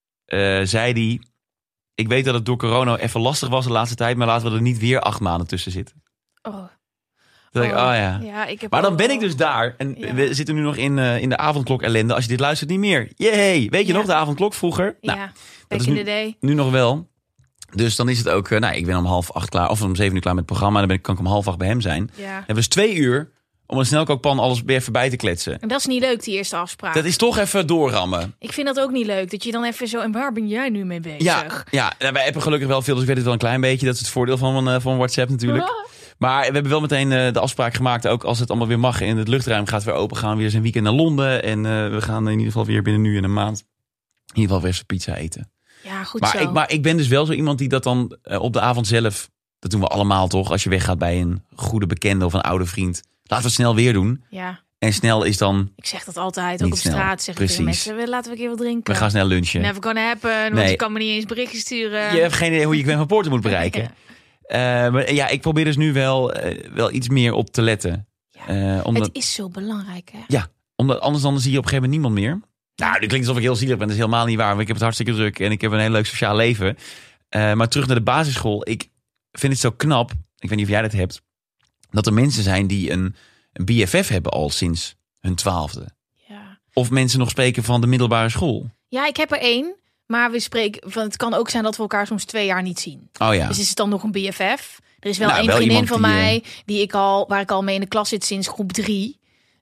zei hij... Ik weet dat het door corona even lastig was de laatste tijd. Maar laten we er niet weer 8 maanden tussen zitten. Oh. Dat ik, ja. Ja, ik heb Maar dan ook ben wel- ik dus daar. En Ja. we zitten nu nog in de avondklok ellende. Als je dit luistert, niet meer. Yay! Weet je Ja. nog, de avondklok vroeger? Ja, Nou, back is in nu- the day. nu nog wel. Dus dan is het ook... ik ben om 7:30 klaar. Of om 7 uur klaar met het programma. Dan kan ik om 7:30 bij hem zijn. Ja. Dan hebben we dus 2 uur om een snelkookpan alles weer even bij te kletsen. En dat is niet leuk, die eerste afspraak. Dat is toch even doorrammen. Ik vind dat ook niet leuk. Dat je dan even zo... En waar ben jij nu mee bezig? Ja, wij appen gelukkig wel veel. Dus ik weet het wel een klein beetje. Dat is het voordeel van WhatsApp natuurlijk. Maar we hebben wel meteen de afspraak gemaakt. Ook als het allemaal weer mag. En het luchtruim gaat weer open. Gaan we weer eens een weekend naar Londen. En we gaan in ieder geval weer binnen nu en een maand... in ieder geval weer eens pizza eten. Ja, goed zo. Maar ik ben dus wel zo iemand die dat dan op de avond zelf... Dat doen we allemaal toch? Als je weggaat bij een goede bekende of een oude vriend. Laten we het snel weer doen. Ja, En snel is dan... ik zeg dat altijd. Niet Ook op snel. straat zeg ik tegen Precies. mensen. Laten we een keer wat drinken. We gaan snel lunchen. Never gonna happen. Want Nee. je kan me niet eens berichtjes sturen. Je hebt geen idee hoe je Gwen van Poorten moet bereiken. Maar ja, ik probeer dus nu wel iets meer op te letten. Omdat, Het is zo belangrijk, hè? ja, omdat anders dan zie je op een gegeven moment niemand meer. Nou, dit klinkt alsof ik heel zielig ben. Dat is helemaal niet waar. Want ik heb het hartstikke druk en ik heb een heel leuk sociaal leven. Maar terug naar de basisschool. Ik vind het zo knap, ik weet niet of jij dat hebt, dat er mensen zijn die een BFF hebben al sinds hun 12e. Ja. Of mensen nog spreken van de middelbare school. Ja, ik heb er 1. Maar we spreken van, het kan ook zijn dat we elkaar soms 2 jaar niet zien. Oh ja. Dus is het dan nog een BFF? Er is wel Nou, één wel vriendin iemand van die, mij waar ik al mee in de klas zit sinds groep 3.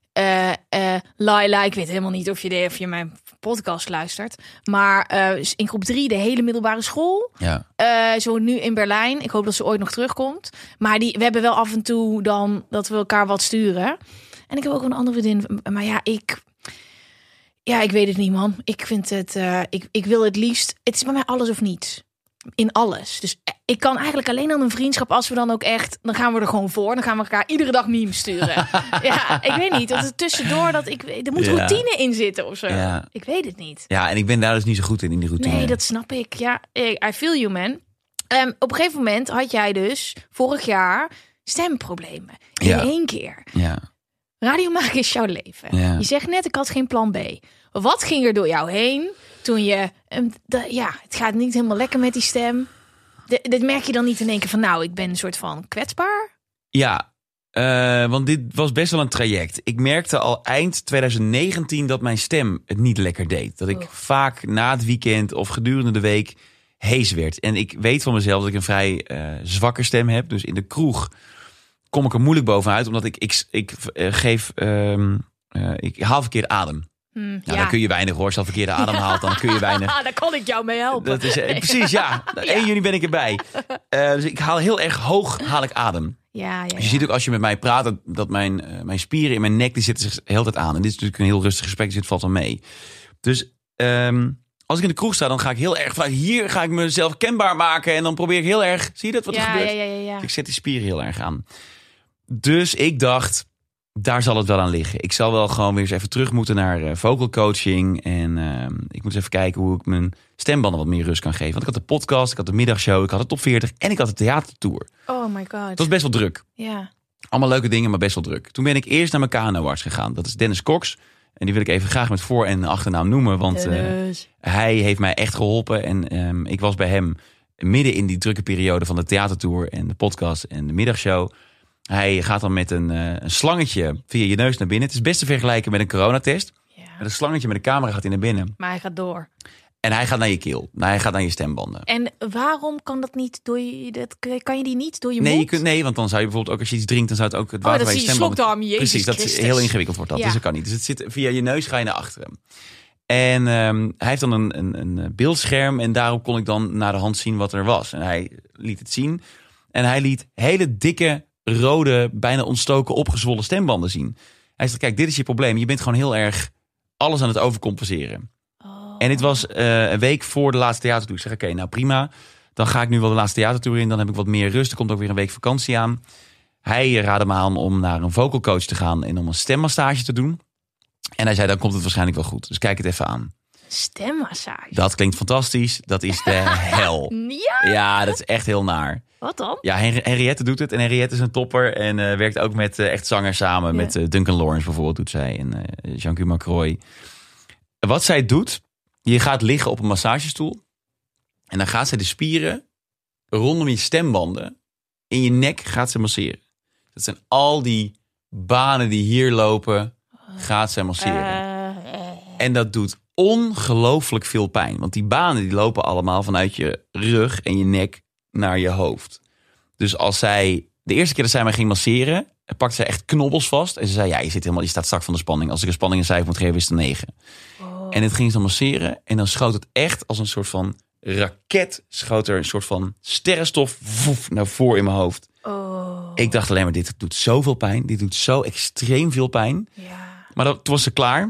Laila, ik weet helemaal niet of je mijn podcast luistert. Maar in groep 3 de hele middelbare school. Ja. Zo nu in Berlijn. Ik hoop dat ze ooit nog terugkomt. Maar we hebben wel af en toe dan dat we elkaar wat sturen. En ik heb ook een andere vriendin. Maar ja, ik weet het niet, man. Ik vind het... ik wil het liefst... Het is bij mij alles of niets. In alles. Dus ik kan eigenlijk alleen aan een vriendschap als we dan ook echt... Dan gaan we er gewoon voor. Dan gaan we elkaar iedere dag memes sturen. Ja, ik weet niet. Dat het tussendoor er moet routine in zitten of zo. Ja. Ik weet het niet. Ja, en ik ben daar dus niet zo goed in die routine. Nee, dat snap ik. Ja, I feel you, man. Op een gegeven moment had jij dus vorig jaar stemproblemen. In Ja. 1 keer. Ja. Radio maken is jouw leven. Ja. Je zegt net, ik had geen plan B. Wat ging er door jou heen toen je... het gaat niet helemaal lekker met die stem. Dit merk je dan niet in één keer van... Nou, ik ben een soort van kwetsbaar. Ja, want dit was best wel een traject. Ik merkte al eind 2019 dat mijn stem het niet lekker deed. Dat ik vaak na het weekend of gedurende de week hees werd. En ik weet van mezelf dat ik een vrij zwakke stem heb. Dus in de kroeg kom ik er moeilijk bovenuit. Omdat ik haal verkeerd adem. Dan kun je weinig hoor. Als je al verkeerde adem haalt, dan kun je weinig. Daar kan ik jou mee helpen. Dat is precies, ja. 1 juni ben ik erbij. Dus ik haal heel erg hoog adem. Ja. Dus je ziet ook als je met mij praat dat mijn spieren in mijn nek die zitten zich de hele tijd aan. En dit is natuurlijk een heel rustig gesprek, dus dit valt wel mee. Dus als ik in de kroeg sta, dan ga ik heel erg vanuit hier ga ik mezelf kenbaar maken. En dan probeer ik heel erg, zie je dat wat er gebeurt? Ja. Ik zet die spieren heel erg aan. Dus ik dacht, daar zal het wel aan liggen. Ik zal wel gewoon weer eens even terug moeten naar vocal coaching. En ik moet eens even kijken hoe ik mijn stembanden wat meer rust kan geven. Want ik had de podcast, ik had de middagshow, ik had de top 40 en ik had de theatertour. Oh my god. Het was best wel druk. Ja. Allemaal leuke dingen, maar best wel druk. Toen ben ik eerst naar mijn KNO-arts gegaan. Dat is Dennis Cox. En die wil ik even graag met voor- en achternaam noemen. Want hij heeft mij echt geholpen. En ik was bij hem midden in die drukke periode van de theatertour en de podcast en de middagshow. Hij gaat dan met een slangetje via je neus naar binnen. Het is best te vergelijken met een coronatest. Ja. Met een slangetje met een camera gaat hij naar binnen. Maar hij gaat door. En hij gaat naar je keel. Hij gaat naar je stembanden. En waarom kan dat niet door kan je die niet door je Nee, mond? Nee, want dan zou je bijvoorbeeld ook als je iets drinkt, dan zou het ook het water dat bij is je je stembanden. slokdarm, Jezus Precies, dat is Christus. heel ingewikkeld wordt dat. Ja. Dus dat kan niet. Dus het zit via je neus, ga je naar achteren. En hij heeft dan een beeldscherm en daarop kon ik dan naar de hand zien wat er was. En hij liet het zien. En hij liet hele dikke, rode, bijna ontstoken, opgezwollen stembanden zien. Hij zei, kijk, dit is je probleem. Je bent gewoon heel erg alles aan het overcompenseren. En dit was een week voor de laatste theatertour. Ik zeg, oké, nou prima. Dan ga ik nu wel de laatste theatertour in. Dan heb ik wat meer rust. Er komt ook weer een week vakantie aan. Hij raadde me aan om naar een vocal coach te gaan en om een stemmassage te doen. En hij zei, dan komt het waarschijnlijk wel goed. Dus kijk het even aan. Stemmassage. Dat klinkt fantastisch. Dat is de hel. Ja, Ja, dat is echt heel naar. wat dan? Ja, Henriette doet het. En Henriette is een topper. En werkt ook met echt zangers samen. Ja. Met Duncan Lawrence bijvoorbeeld doet zij. En Jean-Guy Macroy. Wat zij doet, je gaat liggen op een massagestoel. En dan gaat zij de spieren rondom je stembanden in je nek gaat ze masseren. Dat zijn al die banen die hier lopen, gaat zij masseren. En dat doet ongelooflijk veel pijn. Want die banen die lopen allemaal vanuit je rug en je nek naar je hoofd. Dus als zij, de eerste keer dat zij mij ging masseren, pakte zij echt knobbels vast. En ze zei, ja, je staat strak van de spanning. Als ik een spanning een cijfer moet geven, is het een 9. En het ging ze dan masseren. En dan schoot het echt als een soort van raket. Schoot er een soort van sterrenstof naar voren in mijn hoofd. Ik dacht alleen maar, dit doet zoveel pijn. Dit doet zo extreem veel pijn. Ja. Maar toen was ze klaar.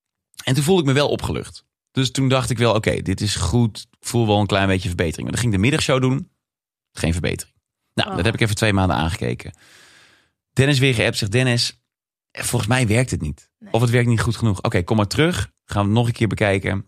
En toen voelde ik me wel opgelucht. Dus toen dacht ik wel, oké, dit is goed. Ik voel wel een klein beetje verbetering. Maar dan ging ik de middagshow doen. Geen verbetering. Nou, dat heb ik even 2 maanden aangekeken. Dennis weer geappt, zegt Dennis, volgens mij werkt het niet. Nee. Of het werkt niet goed genoeg. Oké, kom maar terug. Gaan we het nog een keer bekijken.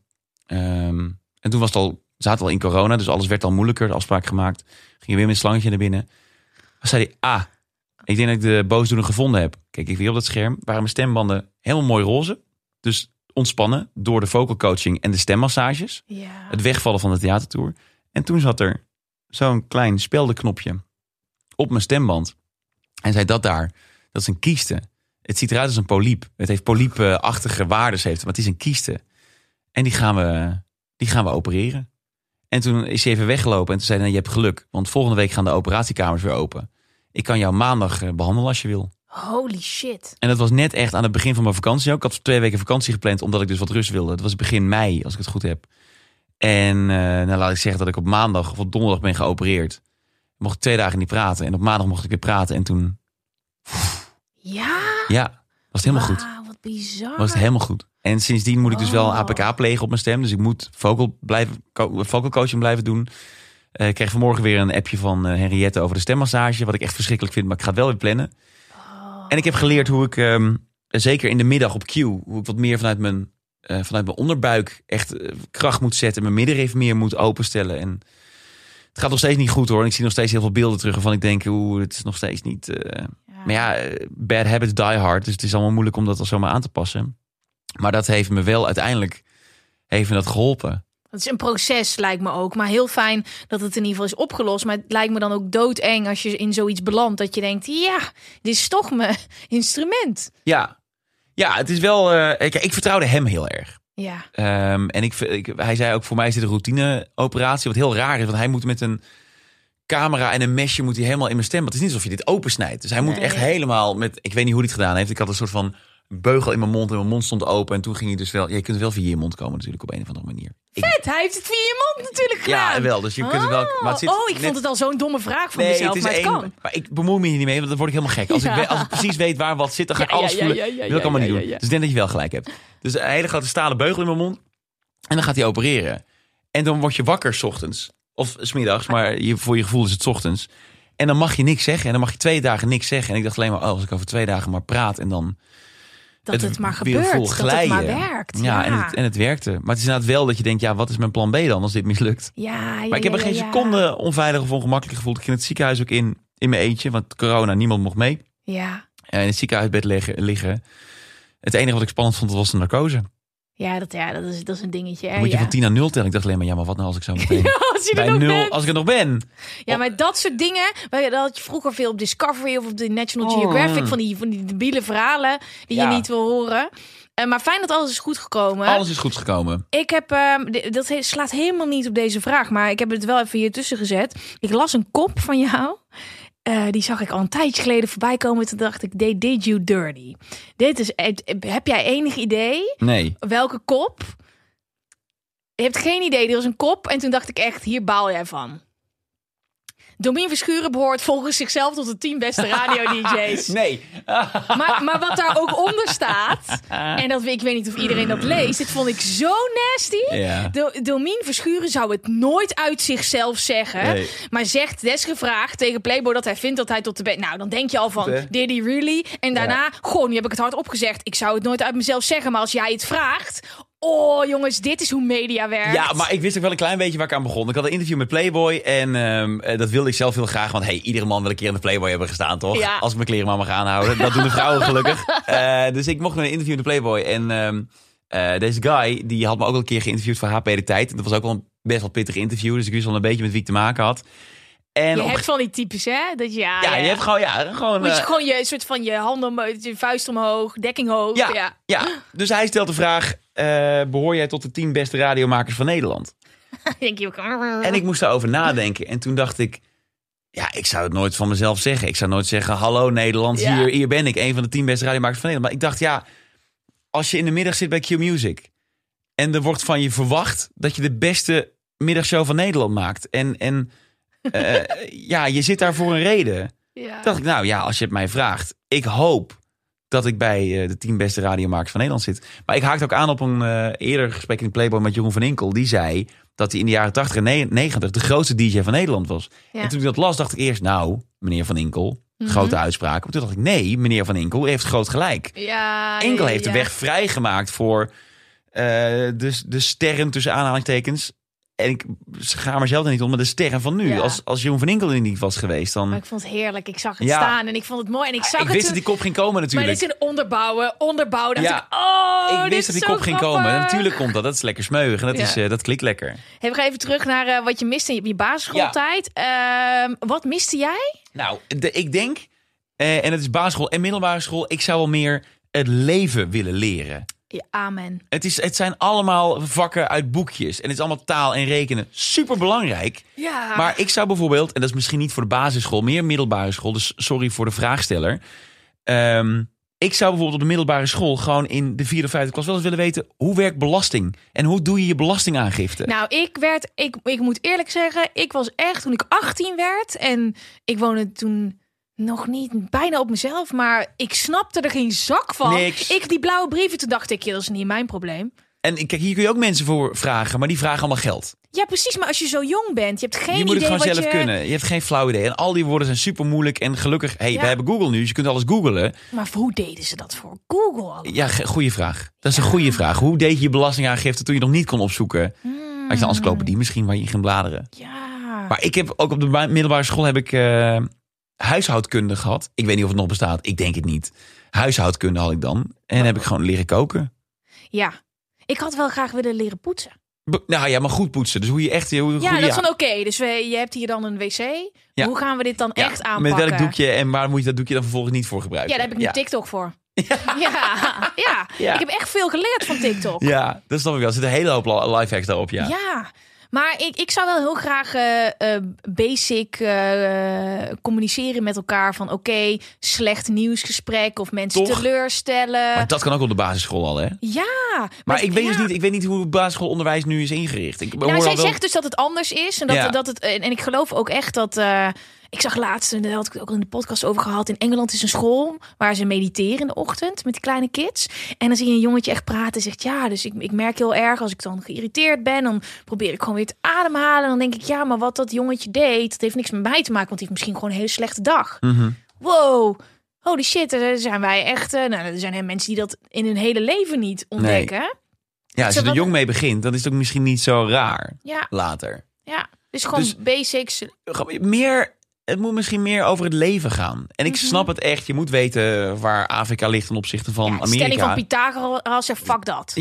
En toen was het al, zaten we al in corona. Dus alles werd al moeilijker. De afspraak gemaakt. Ging weer met een slangetje naar binnen. Dan zei hij, ik denk dat ik de boosdoener gevonden heb. Kijk ik weer op dat scherm. Waren mijn stembanden helemaal mooi roze. Dus ontspannen door de vocal coaching en de stemmassages. Ja. Het wegvallen van de theatertour. En toen zat er zo'n klein speldenknopje op mijn stemband. En zei dat is een kieste. Het ziet eruit als een polyp. Het heeft polypachtige waardes, maar het is een kieste. En die gaan we opereren. En toen is hij even weggelopen en toen zei hij, je hebt geluk. Want volgende week gaan de operatiekamers weer open. Ik kan jou maandag behandelen als je wil. Holy shit. En dat was net echt aan het begin van mijn vakantie ook. Ik had 2 weken vakantie gepland, omdat ik dus wat rust wilde. Dat was begin mei, als ik het goed heb. En nou laat ik zeggen dat ik op maandag of op donderdag ben geopereerd. Mocht ik 2 dagen niet praten. En op maandag mocht ik weer praten. En toen... Ja, was het helemaal goed. Wat bizar. Was het helemaal goed. En sindsdien moet ik dus wel APK plegen op mijn stem. Dus ik moet vocal coaching blijven doen. Ik kreeg vanmorgen weer een appje van Henriette over de stemmassage. Wat ik echt verschrikkelijk vind, maar ik ga het wel weer plannen. En ik heb geleerd hoe ik, zeker in de middag op cue, hoe ik wat meer vanuit mijn onderbuik echt kracht moet zetten. Mijn middenrif meer moet openstellen. En het gaat nog steeds niet goed hoor. En ik zie nog steeds heel veel beelden terug waarvan ik denk, het is nog steeds niet... Maar ja, bad habits die hard. Dus het is allemaal moeilijk om dat al zomaar aan te passen. Maar dat heeft me wel uiteindelijk geholpen. Het is een proces, lijkt me ook. Maar heel fijn dat het in ieder geval is opgelost. Maar het lijkt me dan ook doodeng als je in zoiets belandt. Dat je denkt, ja, dit is toch mijn instrument. Ja, het is wel... ik vertrouwde hem heel erg. Ja. En hij zei ook, voor mij is dit een routine-operatie. Wat heel raar is, want hij moet met een camera en een mesje moet hij helemaal in mijn stem. Het is niet alsof je dit opensnijdt. Dus hij moet echt helemaal met... Ik weet niet hoe hij het gedaan heeft. Ik had een soort van beugel in mijn mond en mijn mond stond open. En toen ging hij dus wel... Je kunt wel via je mond komen natuurlijk op een of andere manier. Vet, hij heeft het via je mond natuurlijk gedaan. Ja, wel. Dus je kunt het wel... Maar het zit vond het al zo'n domme vraag van mezelf, maar het kan. Maar ik bemoei me hier niet mee, want dan word ik helemaal gek. Als ik precies weet waar wat zit, dan ga ik alles voelen. Dat wil ik allemaal niet doen. Dus ik denk dat je wel gelijk hebt. Dus een hele grote stalen beugel in mijn mond. En dan gaat hij opereren. En dan word je wakker 's ochtends. Of 's middags, maar voor je gevoel is het 's ochtends. En dan mag je niks zeggen. En dan mag je 2 dagen niks zeggen. En ik dacht alleen maar, als ik over 2 dagen maar praat en dan... Dat het maar gebeurt, dat het maar werkt. Ja. En het werkte. Maar het is inderdaad wel dat je denkt, wat is mijn plan B dan als dit mislukt? Maar ik heb er geen seconde onveilig of ongemakkelijk gevoeld. Ik ging het ziekenhuis ook in mijn eentje, want corona, niemand mocht mee. Ja. In het ziekenhuisbed liggen. Het enige wat ik spannend vond, was de narcose. Ja, dat is een dingetje. Hè? Dan moet je Ja. van 10 naar 0 tellen. Ik dacht alleen maar, ja, maar wat nou als ik zo meteen Als je er bij nog 0, bent. als ik er nog ben? Ja, maar dat soort dingen, dat had je vroeger veel op Discovery of op de National Geographic, van die debiele verhalen die je niet wil horen. Maar fijn dat alles is goed gekomen. Alles is goed gekomen. Ik heb, dat slaat helemaal niet op deze vraag, maar ik heb het wel even hier tussen gezet. Ik las een kop van jou. Die zag ik al een tijdje geleden voorbij komen. Toen dacht ik, they did you dirty. Heb jij enig idee? Nee. Welke kop? Je hebt geen idee. Er was een kop en toen dacht ik echt, hier baal jij van. Domien Verschuren behoort volgens zichzelf tot de 10 beste radio-dj's. Nee. Maar wat daar ook onder staat, en ik weet niet of iedereen dat leest, dit vond ik zo nasty. Ja. Domien Verschuren zou het nooit uit zichzelf zeggen, Nee. maar zegt desgevraagd tegen Playboy dat hij vindt dat hij tot de Nou, dan denk je al van, did he really? En daarna, nu heb ik het hard opgezegd. Ik zou het nooit uit mezelf zeggen, maar als jij het vraagt... Oh jongens, dit is hoe media werkt. Ja, maar ik wist ook wel een klein beetje waar ik aan begon. Ik had een interview met Playboy en dat wilde ik zelf heel graag. Want iedere man wil een keer in de Playboy hebben gestaan, toch? Ja. Als ik mijn kleren maar mag aanhouden. Dat doen de vrouwen gelukkig. Dus ik mocht naar een interview in de Playboy. En deze guy, die had me ook al een keer geïnterviewd voor HP De Tijd. En dat was ook wel een best wel pittig interview. Dus ik wist wel een beetje met wie ik te maken had. En je hebt van die types, hè? Dat je je hebt gewoon... Moet je gewoon je soort van je handen, je vuist omhoog, dekking hoog. Ja. Dus hij stelt de vraag, behoor jij tot de 10 beste radiomakers van Nederland? Denk je ook. En ik moest daarover nadenken. En toen dacht ik, ik zou het nooit van mezelf zeggen. Ik zou nooit zeggen, hallo Nederland, hier ben ik. Een van de 10 beste radiomakers van Nederland. Maar ik dacht, als je in de middag zit bij Q-Music... en er wordt van je verwacht dat je de beste middagshow van Nederland maakt... en je zit daar voor een reden. Ja. Dacht ik, als je het mij vraagt... ik hoop dat ik bij de 10 beste radiomakers van Nederland zit. Maar ik haakte ook aan op een eerder gesprek in de Playboy met Jeroen van Inkel. Die zei dat hij in de jaren 80 en 90 de grootste DJ van Nederland was. Ja. En toen ik dat las, dacht ik eerst, meneer van Inkel, grote uitspraak. Maar toen dacht ik, nee, meneer van Inkel heeft groot gelijk. Ja, Inkel heeft de weg vrijgemaakt voor de sterren tussen aanhalingstekens. En ik ga mezelf er niet om, maar de sterren van nu. Ja. Als Jeroen van Inkel er niet was geweest, dan... Maar ik vond het heerlijk. Ik zag het staan en ik vond het mooi. En ik wist dat die kop ging komen natuurlijk. Maar dit is een onderbouw. Dacht ik wist dat die kop ging komen. En natuurlijk komt dat. Dat is lekker smeuig. En dat klikt lekker. We gaan even terug naar wat je miste in je basisschooltijd. Wat miste jij? Nou, ik denk, en het is basisschool en middelbare school... ik zou wel meer het leven willen leren. Ja, amen. Het zijn allemaal vakken uit boekjes. En het is allemaal taal en rekenen. Super belangrijk. Ja. Maar ik zou bijvoorbeeld, en dat is misschien niet voor de basisschool... meer middelbare school, dus sorry voor de vraagsteller... ik zou bijvoorbeeld op de middelbare school... gewoon in de 4e of 5e klas wel eens willen weten... hoe werkt belasting? En hoe doe je je belastingaangifte? Nou, ik moet eerlijk zeggen... ik was echt, toen ik 18 werd... en ik woonde toen... nog niet bijna op mezelf, maar ik snapte er geen zak van. Niks. Die blauwe brieven, toen dacht ik, dat is niet mijn probleem. En kijk, hier kun je ook mensen voor vragen, maar die vragen allemaal geld. Ja, precies, maar als je zo jong bent, je hebt geen idee. Je moet het gewoon wat zelf kunnen. Je hebt geen flauw idee. En al die woorden zijn super moeilijk. En gelukkig, we hebben Google nu, dus je kunt alles googlen. Maar hoe deden ze dat voor Google allemaal? Ja, goede vraag. Dat is een goede vraag. Hoe deed je je belastingaangifte toen je nog niet kon opzoeken? Had je een encyclopedie misschien waar je in ging bladeren? Ja. Maar ik heb ook op de middelbare school heb ik huishoudkunde gehad. Ik weet niet of het nog bestaat. Ik denk het niet. Huishoudkunde had ik dan. En heb ik gewoon leren koken. Ja. Ik had wel graag willen leren poetsen. Maar goed poetsen. Dus hoe je echt... Dat is van oké. Dus je hebt hier dan een wc. Ja. Hoe gaan we dit dan echt aanpakken? Met welk doekje en waar moet je dat doekje dan vervolgens niet voor gebruiken? Ja, daar heb ik nu TikTok voor. Ja. Ik heb echt veel geleerd van TikTok. Ja, dat snap ik wel. Er zit een hele hoop lifehacks daarop, Ja. Maar ik zou wel heel graag basic communiceren met elkaar van oké, slecht nieuwsgesprek of mensen teleurstellen. Maar dat kan ook op de basisschool al, hè? Ja. Maar ik weet dus niet, ik weet niet hoe het basisschoolonderwijs nu is ingericht. Zij zegt dus dat het anders is. En, en ik geloof ook echt dat... ik zag laatst, en daar had ik het ook in de podcast over gehad... in Engeland is een school waar ze mediteren in de ochtend met die kleine kids. En dan zie je een jongetje echt praten en zegt... ja, dus ik merk heel erg als ik dan geïrriteerd ben... dan probeer ik gewoon weer te ademhalen. En dan denk ik, ja, maar wat dat jongetje deed... dat heeft niks met mij te maken, want die heeft misschien gewoon een hele slechte dag. Mm-hmm. Wow, holy shit, er zijn wij echt... er zijn mensen die dat in hun hele leven niet ontdekken. Nee. Ja, als je er jong mee begint, dan is het ook misschien niet zo raar Ja. later. Ja, dus gewoon basics. Meer het moet misschien meer over het leven gaan. En ik snap het echt. Je moet weten waar Afrika ligt ten opzichte van Amerika. De stelling van Pythagoras, fuck dat.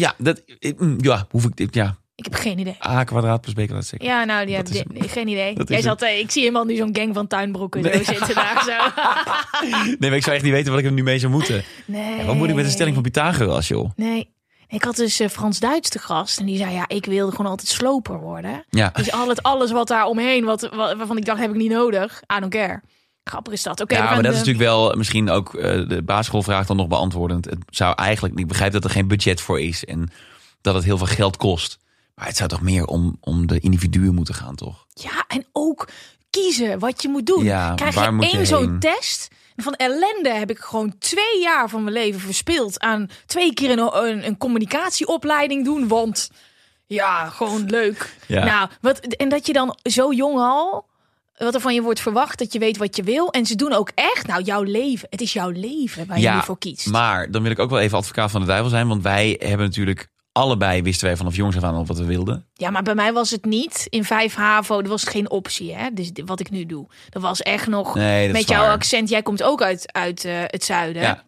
Ja, hoef ik dit, ja. Ik heb geen idee. A kwadraat plus B kwadraat zeker. Ja, nou, geen idee. Jij zat, ik zie helemaal nu zo'n gang van tuinbroeken zo zitten daar zo. Nee, maar ik zou echt niet weten wat ik er nu mee zou moeten. Nee. Ja, wat moet ik met de stelling van Pythagoras, joh? Nee. Ik had dus Frans-Duits te gast. En die zei, ik wilde gewoon altijd sloper worden. Ja. Dus alles wat daar omheen, waarvan ik dacht, heb ik niet nodig. I don't care. Grappig is dat. Ja, maar dat is natuurlijk wel misschien ook de basisschoolvraag dan nog beantwoordend. Het zou eigenlijk, ik begrijp dat er geen budget voor is. En dat het heel veel geld kost. Maar het zou toch meer om de individuen moeten gaan, toch? Ja, en ook kiezen wat je moet doen. Ja, krijg waar je moet je één zo'n heen? test? Van ellende heb ik gewoon 2 jaar van mijn leven verspild aan 2 keer een communicatieopleiding doen. Want ja, gewoon leuk. Ja. Nou, en dat je dan zo jong al, wat er van je wordt verwacht, dat je weet wat je wil. En ze doen ook echt, jouw leven. Het is jouw leven waar je nu voor kiest. Maar dan wil ik ook wel even advocaat van de duivel zijn. Want wij hebben natuurlijk allebei, wisten wij vanaf jongs af aan al wat we wilden. Ja, maar bij mij was het niet in 5 HAVO, dat was geen optie, hè? Dus wat ik nu doe. Dat was echt nog met jouw accent. Jij komt ook uit het zuiden. Ja.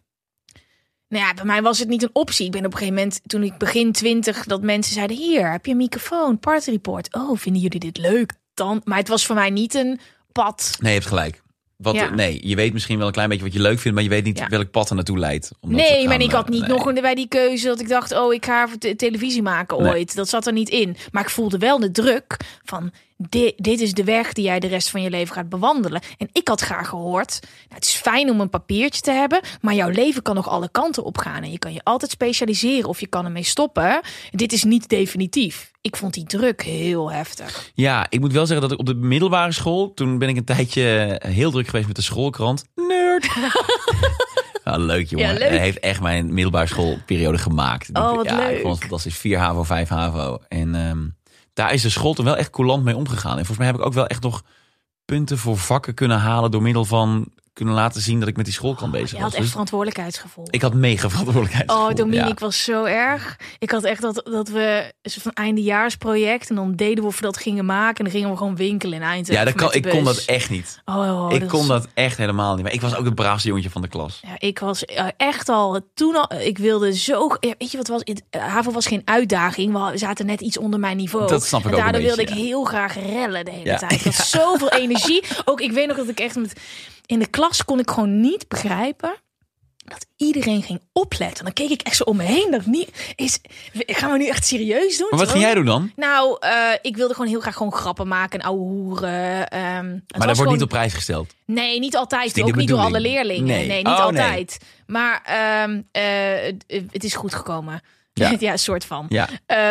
Nou ja, bij mij was het niet een optie. Ik ben op een gegeven moment, toen ik begin 20, dat mensen zeiden, hier, heb je een microfoon, Party Report. Oh, vinden jullie dit leuk? Dan, maar het was voor mij niet een pad. Nee, je hebt gelijk. Nee, je weet misschien wel een klein beetje wat je leuk vindt, maar je weet niet welk pad er naartoe leidt. Nee, maar ik had niet nog bij die keuze dat ik dacht, ik ga televisie maken ooit. Dat zat er niet in. Maar ik voelde wel de druk van, dit is de weg die jij de rest van je leven gaat bewandelen. En ik had graag gehoord, het is fijn om een papiertje te hebben, maar jouw leven kan nog alle kanten op gaan. En je kan je altijd specialiseren of je kan ermee stoppen. Dit is niet definitief. Ik vond die druk heel heftig. Ja, ik moet wel zeggen dat ik op de middelbare school, toen ben ik een tijdje heel druk geweest met de schoolkrant. Nerd! Leuk jongen. Ja, leuk. Hij heeft echt mijn middelbare schoolperiode gemaakt. Wat leuk. Ik vond het fantastisch. 4 HAVO, 5 HAVO. En daar is de school toen wel echt coulant mee omgegaan. En volgens mij heb ik ook wel echt nog punten voor vakken kunnen halen door middel van kunnen laten zien dat ik met die schoolkrant bezig was. Je had echt verantwoordelijkheidsgevoel. Ik had mega verantwoordelijkheidsgevoel. Dominique was zo erg. Ik had echt dat we een eindejaarsproject en dan deden we of we dat gingen maken en dan gingen we gewoon winkelen in Eindhoven. Ja, ik kon dat echt niet. Ik kon dat echt helemaal niet. Maar ik was ook het braafste jongetje van de klas. Ja, ik was echt toen al. Ik wilde zo. Weet je wat was? HAVO was geen uitdaging. We zaten net iets onder mijn niveau. Dat snap ik ook. Daardoor wilde ik heel graag rellen de hele tijd. Ik had zoveel energie. Ook ik weet nog dat ik echt in de klas kon ik gewoon niet begrijpen dat iedereen ging opletten. Dan keek ik echt zo om me heen. Dat gaan we nu echt serieus doen? Maar wat ging jij doen dan? Nou, ik wilde gewoon heel graag gewoon grappen maken en ouwe hoeren. Maar dat wordt niet op prijs gesteld? Nee, niet altijd. Ook niet door alle leerlingen. Nee, niet altijd. Nee. Maar het is goed gekomen. Ja, soort van. Ja.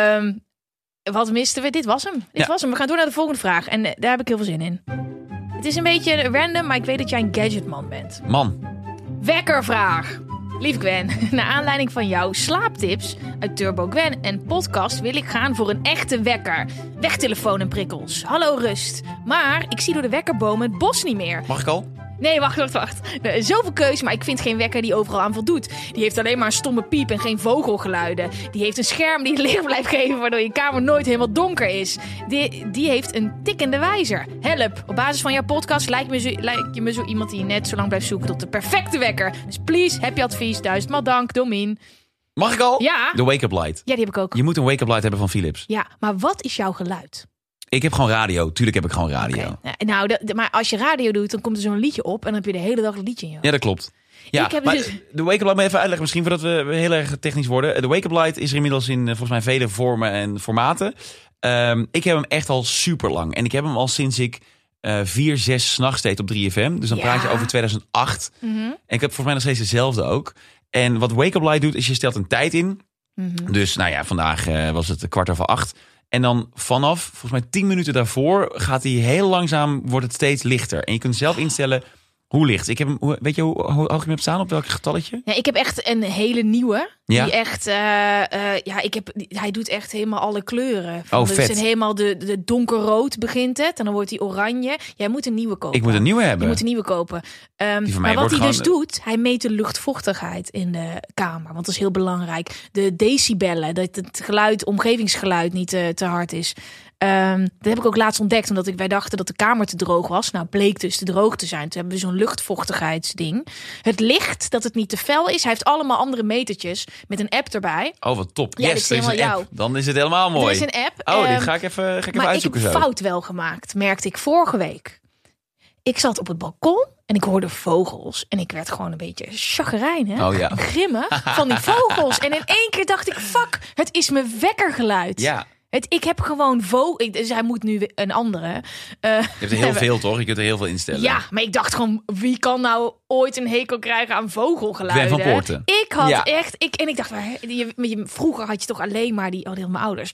Wat misten we? Dit was hem. We gaan door naar de volgende vraag. En daar heb ik heel veel zin in. Het is een beetje random, maar ik weet dat jij een gadgetman bent. Man. Wekkervraag. Lief Gwen, naar aanleiding van jouw slaaptips uit Turbo Gwen en podcast wil ik gaan voor een echte wekker. Wegtelefoon en prikkels. Hallo rust. Maar ik zie door de wekkerbomen het bos niet meer. Mag ik al? Nee, wacht. Zoveel keus, maar ik vind geen wekker die overal aan voldoet. Die heeft alleen maar een stomme piep en geen vogelgeluiden. Die heeft een scherm die licht blijft geven, waardoor je kamer nooit helemaal donker is. Die heeft een tikkende wijzer. Help, op basis van jouw podcast lijkt je me zo iemand die net zo lang blijft zoeken tot de perfecte wekker. Dus please, heb je advies? 1000-maal dank, Domien. Mag ik al? Ja. De wake-up light. Ja, die heb ik ook. Je moet een wake-up light hebben van Philips. Ja, maar wat is jouw geluid? Ik heb gewoon radio. Tuurlijk heb ik gewoon radio. Okay. Nou, maar als je radio doet, dan komt er zo'n liedje op en dan heb je de hele dag een liedje in je. Ja, dat klopt. Ja, maar de wake-up light, even uitleggen misschien voordat we heel erg technisch worden. De wake-up light is er inmiddels in volgens mij vele vormen en formaten. Ik heb hem echt al super lang. En ik heb hem al sinds ik 4-6 s'nachts deed op 3FM. Dus dan praat je over 2008. Mm-hmm. En ik heb volgens mij nog steeds dezelfde ook. En wat wake-up light doet, is je stelt een tijd in. Mm-hmm. Dus nou ja, vandaag was het 7:15. En dan vanaf, volgens mij 10 minuten daarvoor, gaat hij heel langzaam, wordt het steeds lichter. En je kunt zelf instellen hoe licht. Ik heb hem, weet je hoe hoog je hem hebt staan? Op welk getalletje? Ja, ik heb echt een hele nieuwe. Ja? Die echt, hij doet echt helemaal alle kleuren. Vet. Het helemaal de donkerrood begint het. En dan wordt hij oranje. Jij moet een nieuwe kopen. Ik moet een nieuwe hebben. Je moet een nieuwe kopen. Maar wat hij dus doet, hij meet de luchtvochtigheid in de kamer. Want dat is heel belangrijk. De decibellen, dat het geluid, omgevingsgeluid niet te hard is. Dat heb ik ook laatst ontdekt, omdat wij dachten dat de kamer te droog was. Nou, bleek dus te droog te zijn. Toen hebben we zo'n luchtvochtigheidsding. Het licht, dat het niet te fel is. Hij heeft allemaal andere metertjes met een app erbij. Oh, wat top. Ja, Yes, dit is er is een helemaal app. Dan is het helemaal mooi. Er is een app. Oh, dit ga ik even maar uitzoeken ik heb zo. fout wel gemaakt, merkte ik vorige week. Ik zat op het balkon en ik hoorde vogels. En ik werd gewoon een beetje chagrijnig, Oh ja. grimmig van die vogels. En in één keer dacht ik, fuck, het is mijn wekkergeluid. Ja. Ik heb gewoon dus hij moet nu een andere. Je hebt er heel veel, toch? Je kunt er heel veel instellen. Ja, maar ik dacht gewoon, wie kan nou ooit een hekel krijgen aan vogelgeluiden? Gwen van Poorten. Ik had Ja. echt... Ik dacht, vroeger had je toch alleen maar die... Oh, heel mijn ouders.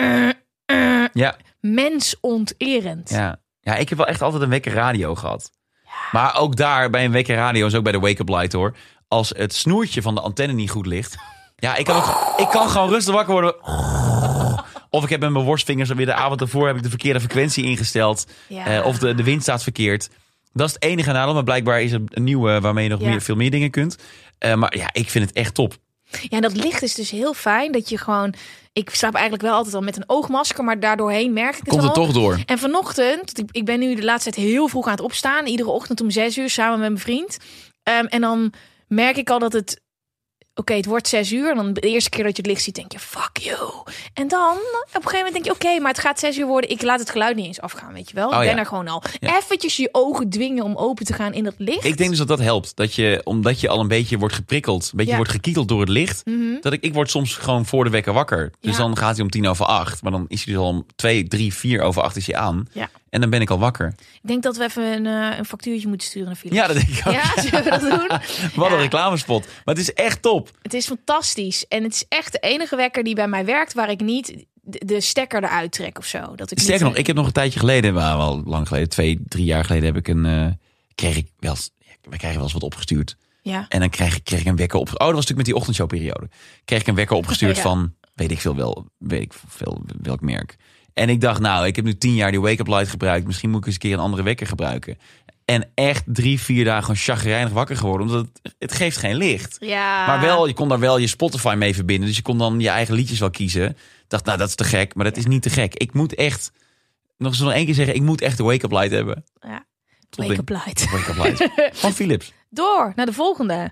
Ja. Mensonterend. Ja, ik heb wel echt altijd een wekker radio gehad. Maar ook daar, bij een wekker radio, is ook bij de wake-up light hoor. Als het snoertje van de antenne niet goed ligt. Ja, ik kan gewoon rustig wakker worden. Of ik heb met mijn worstvingers weer de avond ervoor heb ik de verkeerde frequentie ingesteld. Ja. Of de wind staat verkeerd. Dat is het enige nadeel. Maar blijkbaar is er een nieuwe waarmee je nog veel meer dingen kunt. Maar ja, ik vind het echt top. Ja, en dat licht is dus heel fijn. Dat je gewoon... Ik slaap eigenlijk wel altijd al met een oogmasker. Maar daardoorheen merk ik het Komt al. het toch door? En vanochtend... Ik ben nu de laatste tijd heel vroeg aan het opstaan. Iedere ochtend om 6 uur samen met mijn vriend. En dan merk ik al dat het... Oké, het wordt 6 uur. En dan de eerste keer dat je het licht ziet, denk je, fuck you. En dan, op een gegeven moment denk je, oké, maar het gaat 6 uur worden. Ik laat het geluid niet eens afgaan, weet je wel. Ik ben er gewoon al. Ja. Eventjes je ogen dwingen om open te gaan in dat licht. Ik denk dus dat helpt. Omdat je al een beetje wordt geprikkeld. Een beetje wordt gekieteld door het licht. Mm-hmm. Dat ik word soms gewoon voor de wekker wakker. Dus dan gaat hij om 7:50. Maar dan is hij dus al om 2, 3, 4:over is hij aan. Ja. En dan ben ik al wakker. Ik denk dat we even een factuurtje moeten sturen naar Philips. Ja, dat denk ik ook. Ja, zullen we dat doen? Wat een reclamespot. Maar het is echt top. Het is fantastisch. En het is echt de enige wekker die bij mij werkt... waar ik niet de stekker eruit trek of zo. Dat ik Sterker nog, ik heb nog een tijdje geleden... wel lang geleden, 2, 3 jaar geleden... we krijgen wel eens wat opgestuurd. Ja. En dan kreeg ik een wekker op. Oh, dat was natuurlijk met die ochtendshowperiode. Kreeg ik een wekker opgestuurd van... weet ik veel welk merk. En ik dacht, nou, ik heb nu 10 jaar die wake-up light gebruikt. Misschien moet ik eens een keer een andere wekker gebruiken. En echt 3-4 dagen gewoon chagrijnig wakker geworden. Omdat het geeft geen licht. Ja. Maar wel, je kon daar wel je Spotify mee verbinden. Dus je kon dan je eigen liedjes wel kiezen. Ik dacht, nou, dat is te gek. Maar dat is niet te gek. Ik moet echt, nog eens één keer zeggen... ik moet echt de wake-up light hebben. Ja. Wake-up light. Wake-up light. Van Philips. Door naar de volgende.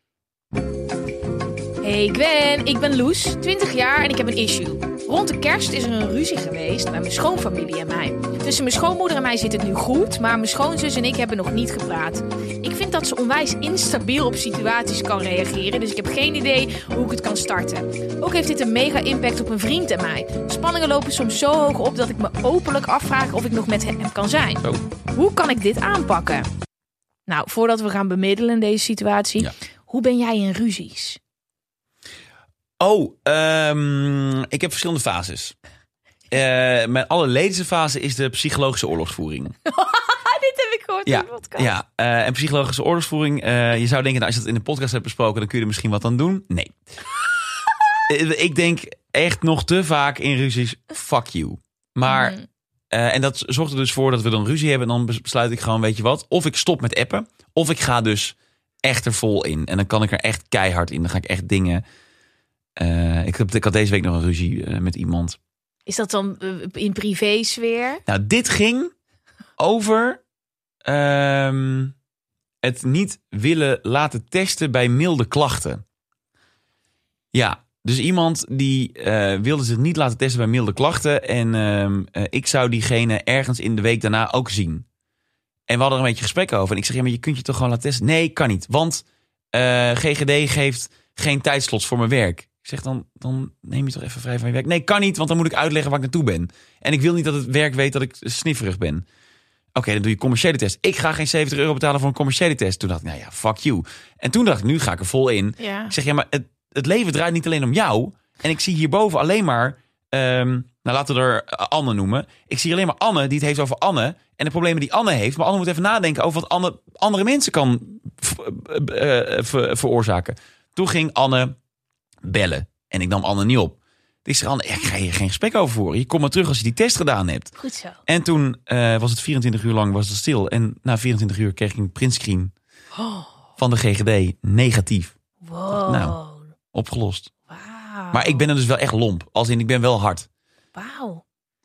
Hey Gwen, ik ben Loes, 20 jaar en ik heb een issue. Rond de kerst is er een ruzie geweest bij mijn schoonfamilie en mij. Tussen mijn schoonmoeder en mij zit het nu goed, maar mijn schoonzus en ik hebben nog niet gepraat. Ik vind dat ze onwijs instabiel op situaties kan reageren, dus ik heb geen idee hoe ik het kan starten. Ook heeft dit een mega impact op mijn vriend en mij. Spanningen lopen soms zo hoog op dat ik me openlijk afvraag of ik nog met hem kan zijn. Oh. Hoe kan ik dit aanpakken? Nou, voordat we gaan bemiddelen in deze situatie, hoe ben jij in ruzies? Oh, ik heb verschillende fases. Mijn allerleedste fase is de psychologische oorlogsvoering. Dit heb ik gehoord in de podcast. Ja, en psychologische oorlogsvoering. Je zou denken, nou, als je dat in de podcast hebt besproken, dan kun je er misschien wat aan doen. Nee. Ik denk echt nog te vaak in ruzies, fuck you. Maar, en dat zorgt er dus voor dat we dan ruzie hebben. En dan besluit ik gewoon, weet je wat, of ik stop met appen, of ik ga dus echt er vol in. En dan kan ik er echt keihard in. Dan ga ik echt dingen... Ik had deze week nog een ruzie met iemand. Is dat dan in privé-sfeer? Nou, dit ging over het niet willen laten testen bij milde klachten. Ja, dus iemand die wilde zich niet laten testen bij milde klachten. En ik zou diegene ergens in de week daarna ook zien. En we hadden er een beetje gesprek over. En ik zeg, ja, maar je kunt je toch gewoon laten testen? Nee, kan niet. Want GGD geeft geen tijdslots voor mijn werk. Ik zeg, dan neem je toch even vrij van je werk. Nee, kan niet, want dan moet ik uitleggen waar ik naartoe ben. En ik wil niet dat het werk weet dat ik snifferig ben. Oké, dan doe je commerciële test. Ik ga geen €70 betalen voor een commerciële test. Toen dacht ik, nou ja, fuck you. En toen dacht ik, nu ga ik er vol in. Ja. Ik zeg, ja, maar het leven draait niet alleen om jou. En ik zie hierboven alleen maar... nou, laten we er Anne noemen. Ik zie alleen maar Anne die het heeft over Anne. En de problemen die Anne heeft. Maar Anne moet even nadenken over wat Anne andere mensen kan veroorzaken. Toen ging Anne bellen. En ik nam Anne niet op. Ik zeg, Anne, ik ga hier geen gesprek over voeren. Je komt maar terug als je die test gedaan hebt. Goed zo. En toen was het 24 uur lang was het stil. En na 24 uur kreeg ik een printscreen van de GGD. Negatief. Wow. Nou, opgelost. Wauw. Maar ik ben er dus wel echt lomp. Als in, ik ben wel hard. Wauw.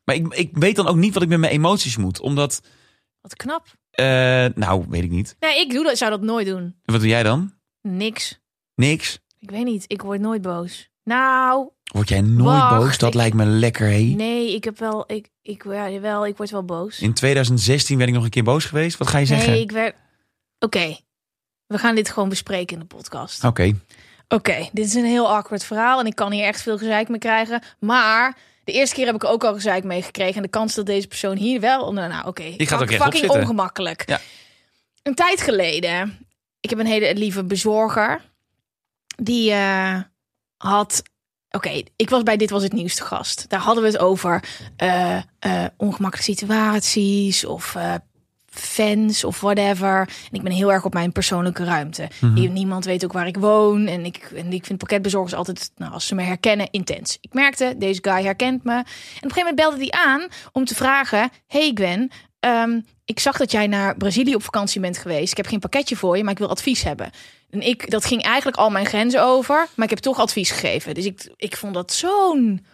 Maar ik weet dan ook niet wat ik met mijn emoties moet. Omdat, Wat knap. weet ik niet. Nee, zou dat nooit doen. Wat doe jij dan? Niks. Niks? Ik weet niet. Ik word nooit boos. Nou... Word jij nooit boos? Dat lijkt me lekker, hé. Nee, ik heb wel... Ik word wel boos. In 2016 werd ik nog een keer boos geweest. Wat ga je zeggen? Nee, ik werd... Oké. We gaan dit gewoon bespreken in de podcast. Oké, dit is een heel awkward verhaal. En ik kan hier echt veel gezeik mee krijgen. Maar de eerste keer heb ik ook al gezeik mee gekregen. En de kans dat deze persoon hier wel... Die gaat ook rechtop fucking zitten. ongemakkelijk. Ja. Een tijd geleden... Ik heb een hele lieve bezorger. Die had... Oké, ik was bij Dit Was Het Nieuws te gast. Daar hadden we het over ongemakkelijke situaties of fans of whatever. En ik ben heel erg op mijn persoonlijke ruimte. Niemand weet ook waar ik woon. En ik vind pakketbezorgers altijd, als ze me herkennen, intens. Ik merkte, deze guy herkent me. En op een gegeven moment belde hij aan om te vragen... Hey Gwen, ik zag dat jij naar Brazilië op vakantie bent geweest. Ik heb geen pakketje voor je, maar ik wil advies hebben. En dat ging eigenlijk al mijn grenzen over. Maar ik heb toch advies gegeven. Dus ik vond dat zo'n...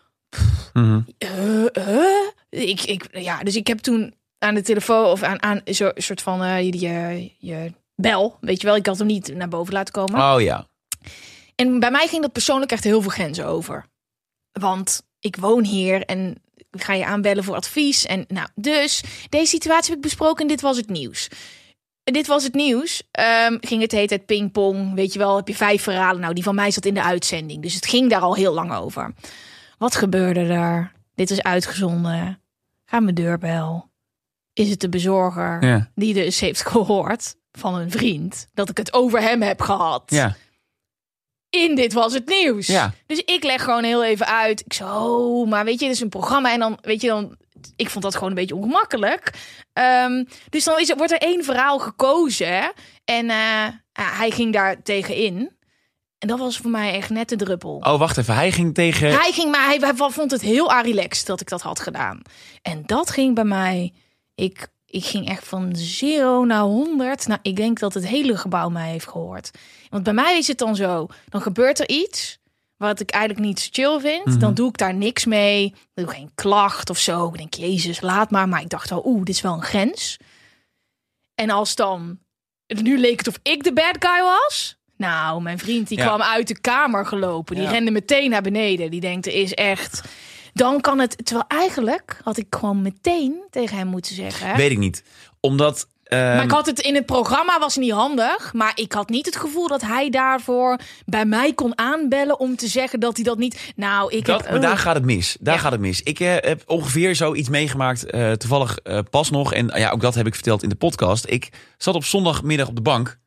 Dus ik heb toen aan de telefoon... of aan zo'n soort van je bel. Weet je wel, ik had hem niet naar boven laten komen. Oh ja. En bij mij ging dat persoonlijk echt heel veel grenzen over. Want ik woon hier en... Ik ga je aanbellen voor advies. En dus deze situatie heb ik besproken en Dit Was Het Nieuws. Dit Was Het Nieuws. Ging het de hele tijd pingpong. Weet je wel, heb je 5 verhalen. Nou, die van mij zat in de uitzending. Dus het ging daar al heel lang over. Wat gebeurde er? Dit is uitgezonden. Ga mijn deurbel. Is het de bezorger die dus heeft gehoord van een vriend dat ik het over hem heb gehad? Ja. In Dit Was Het Nieuws. Ja. Dus ik leg gewoon heel even uit. Ik zo, maar weet je, dit is een programma. En dan, weet je, ik vond dat gewoon een beetje ongemakkelijk. Dus dan wordt er 1 verhaal gekozen. En hij ging daar tegenin. En dat was voor mij echt net de druppel. Oh, wacht even. Hij ging tegen... Hij vond het heel relaxed dat ik dat had gedaan. En dat ging bij mij... Ik ging echt van 0 naar 100. Nou, ik denk dat het hele gebouw mij heeft gehoord. Want bij mij is het dan zo. Dan gebeurt er iets wat ik eigenlijk niet zo chill vind. Dan doe ik daar niks mee. Dan doe ik geen klacht of zo. Ik denk, Jezus, laat maar. Maar ik dacht al, dit is wel een grens. En als dan... Nu leek het of ik de bad guy was. Nou, mijn vriend die kwam uit de kamer gelopen. Die rende meteen naar beneden. Die denkt, er is echt... Dan kan het... Terwijl eigenlijk had ik gewoon meteen tegen hem moeten zeggen. Weet ik niet. Omdat... Maar ik had het in het programma, was niet handig. Maar ik had niet het gevoel dat hij daarvoor bij mij kon aanbellen om te zeggen dat hij dat niet... Maar daar gaat het mis. Gaat het mis. Ik heb ongeveer zoiets meegemaakt. Toevallig pas nog. En ook dat heb ik verteld in de podcast. Ik zat op zondagmiddag op de bank.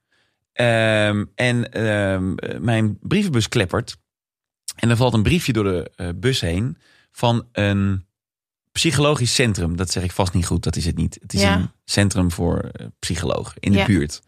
Mijn brievenbus kleppert. En er valt een briefje door de bus heen van een psychologisch centrum. Dat zeg ik vast niet goed, dat is het niet. Het is een centrum voor psychologen in de buurt.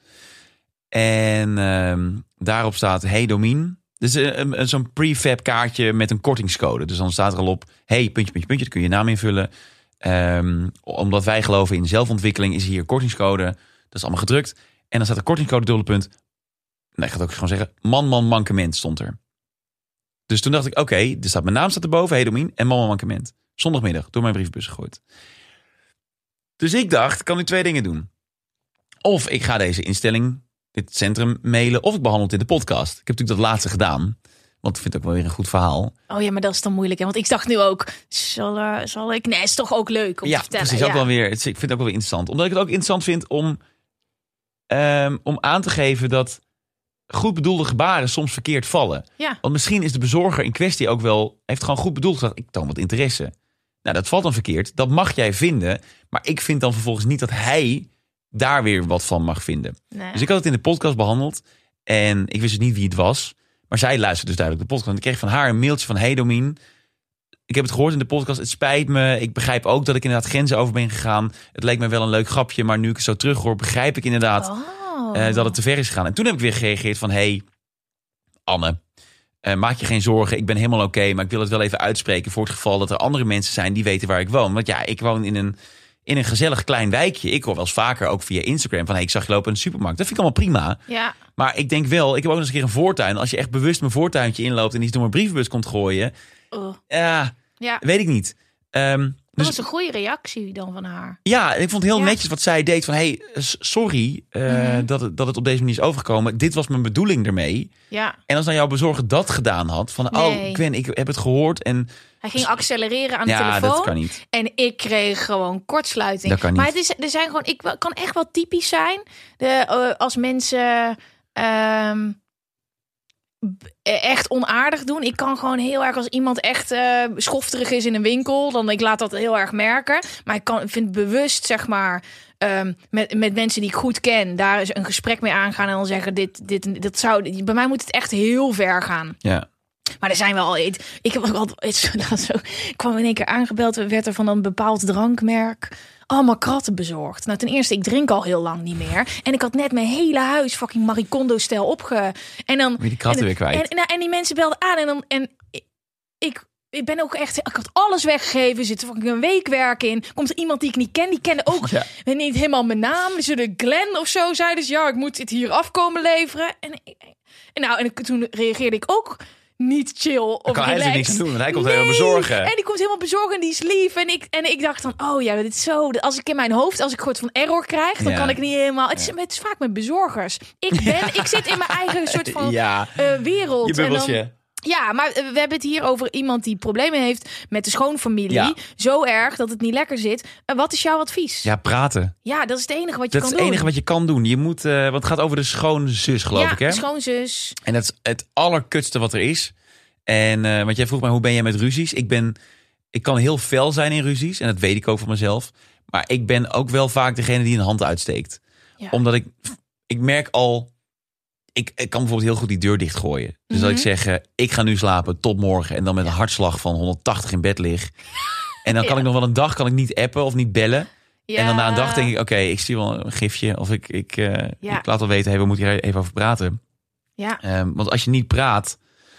En daarop staat, hey Domien. Dus zo'n prefab kaartje met een kortingscode. Dus dan staat er al op, hey, puntje, puntje, puntje. Dan kun je je naam invullen. Omdat wij geloven in zelfontwikkeling is hier een kortingscode. Dat is allemaal gedrukt. En dan staat de kortingscode dubbele punt. Nee, ik ga het ook gewoon zeggen. Man, mankement stond er. Dus toen dacht ik, oké, er staat mijn naam staat erboven, hey Domien, en man, mankement. Zondagmiddag, door mijn brievenbus gegooid. Dus ik dacht, ik kan nu 2 dingen doen. Of ik ga deze instelling, dit centrum mailen, of ik behandel het in de podcast. Ik heb natuurlijk dat laatste gedaan, want ik vind het ook wel weer een goed verhaal. Oh ja, maar dat is dan moeilijk, hè? Want ik dacht nu ook, zal ik? Nee, het is toch ook leuk om te vertellen. Precies, ook wel weer, ik vind het ook wel weer interessant. Omdat ik het ook interessant vind om aan te geven dat goed bedoelde gebaren soms verkeerd vallen. Ja. Want misschien is de bezorger in kwestie ook wel... heeft gewoon goed bedoeld gedacht, ik toon wat interesse. Nou, dat valt dan verkeerd. Dat mag jij vinden. Maar ik vind dan vervolgens niet dat hij daar weer wat van mag vinden. Nee. Dus ik had het in de podcast behandeld. En ik wist dus niet wie het was. Maar zij luisterde dus duidelijk de podcast. En ik kreeg van haar een mailtje van... Hey Domien, ik heb het gehoord in de podcast. Het spijt me. Ik begrijp ook dat ik inderdaad grenzen over ben gegaan. Het leek me wel een leuk grapje. Maar nu ik het zo terug hoor, begrijp ik inderdaad... dat het te ver is gegaan. En toen heb ik weer gereageerd van... Hey, Anne, maak je geen zorgen. Ik ben helemaal oké, maar ik wil het wel even uitspreken... voor het geval dat er andere mensen zijn die weten waar ik woon. Want ja, ik woon in een gezellig klein wijkje. Ik hoor wel eens vaker, ook via Instagram... van hey, ik zag je lopen in de supermarkt. Dat vind ik allemaal prima. Ja. Maar ik denk wel, ik heb ook nog eens een keer een voortuin. Als je echt bewust mijn voortuintje inloopt... en iets door mijn brievenbus komt gooien... Ja, weet ik niet. Dat was een goede reactie dan van haar. Ja, ik vond het heel Ja. netjes wat zij deed. Van, sorry dat het op deze manier is overgekomen. Dit was mijn bedoeling ermee. Ja, En als dan jouw bezorger dat gedaan had. Van, Nee. Gwen, ik heb het gehoord. En hij ging accelereren aan de ja, telefoon. dat kan niet. En ik kreeg gewoon kortsluiting. Dat kan niet. Maar er zijn gewoon, kan echt wel typisch zijn. Als mensen echt onaardig doen. Ik kan gewoon heel erg, als iemand echt schofterig is in een winkel, dan ik laat dat heel erg merken. Maar ik vind bewust, zeg maar, met mensen die ik goed ken, daar is een gesprek mee aangaan en dan zeggen dit zou. Bij mij moet het echt heel ver gaan. Ja. Maar er zijn wel al. Ik heb ook altijd. Ik kwam in één keer aangebeld. Werd er van een bepaald drankmerk allemaal kratten bezorgd. Nou, ten eerste, ik drink al heel lang niet meer. En ik had net mijn hele huis fucking Marie Kondo-stijl opge. En dan. Moet je die kratten weer kwijt. En die mensen belden aan. Ik ben ook echt. Ik had alles weggegeven. Zit er fucking een week werk in. Komt er iemand die ik niet ken? Die kende ook niet helemaal mijn naam. Dus de Glenn of zo zei dus ja, ik moet dit hier afkomen leveren. En toen reageerde ik ook niet chill of Dan kan hij er relaxed. niks aan doen, want hij komt helemaal bezorgen. En die komt helemaal bezorgen en die is lief. En ik dacht dan, oh ja, dit is zo. Als ik in mijn hoofd, als ik soort van error krijg, dan kan ik niet helemaal. Het is vaak met bezorgers. Ik zit in mijn eigen soort van wereld. Je bubbeltje. En dan, ja, maar we hebben het hier over iemand die problemen heeft met de schoonfamilie. Ja. Zo erg dat het niet lekker zit. Wat is jouw advies? Ja, praten. Ja, dat is het enige wat je Dat kan is doen. het enige wat je kan doen. Je moet, want het gaat over de schoonzus, geloof ik, hè? Ja, schoonzus. En dat is het allerkutste wat er is. En want jij vroeg mij, hoe ben jij met ruzies? Ik kan heel fel zijn in ruzies. En dat weet ik ook van mezelf. Maar ik ben ook wel vaak degene die een hand uitsteekt. Ja. Omdat ik merk al. Ik kan bijvoorbeeld heel goed die deur dichtgooien. Dus dat ik zeg, ik ga nu slapen tot morgen. En dan met een hartslag van 180 in bed lig. En dan kan ik nog wel een dag niet appen of niet bellen. Ja. En dan na een dag denk ik, oké, ik stuur wel een gifje. Of ik laat wel weten, we moeten hier even over praten. Ja. Want als je niet praat,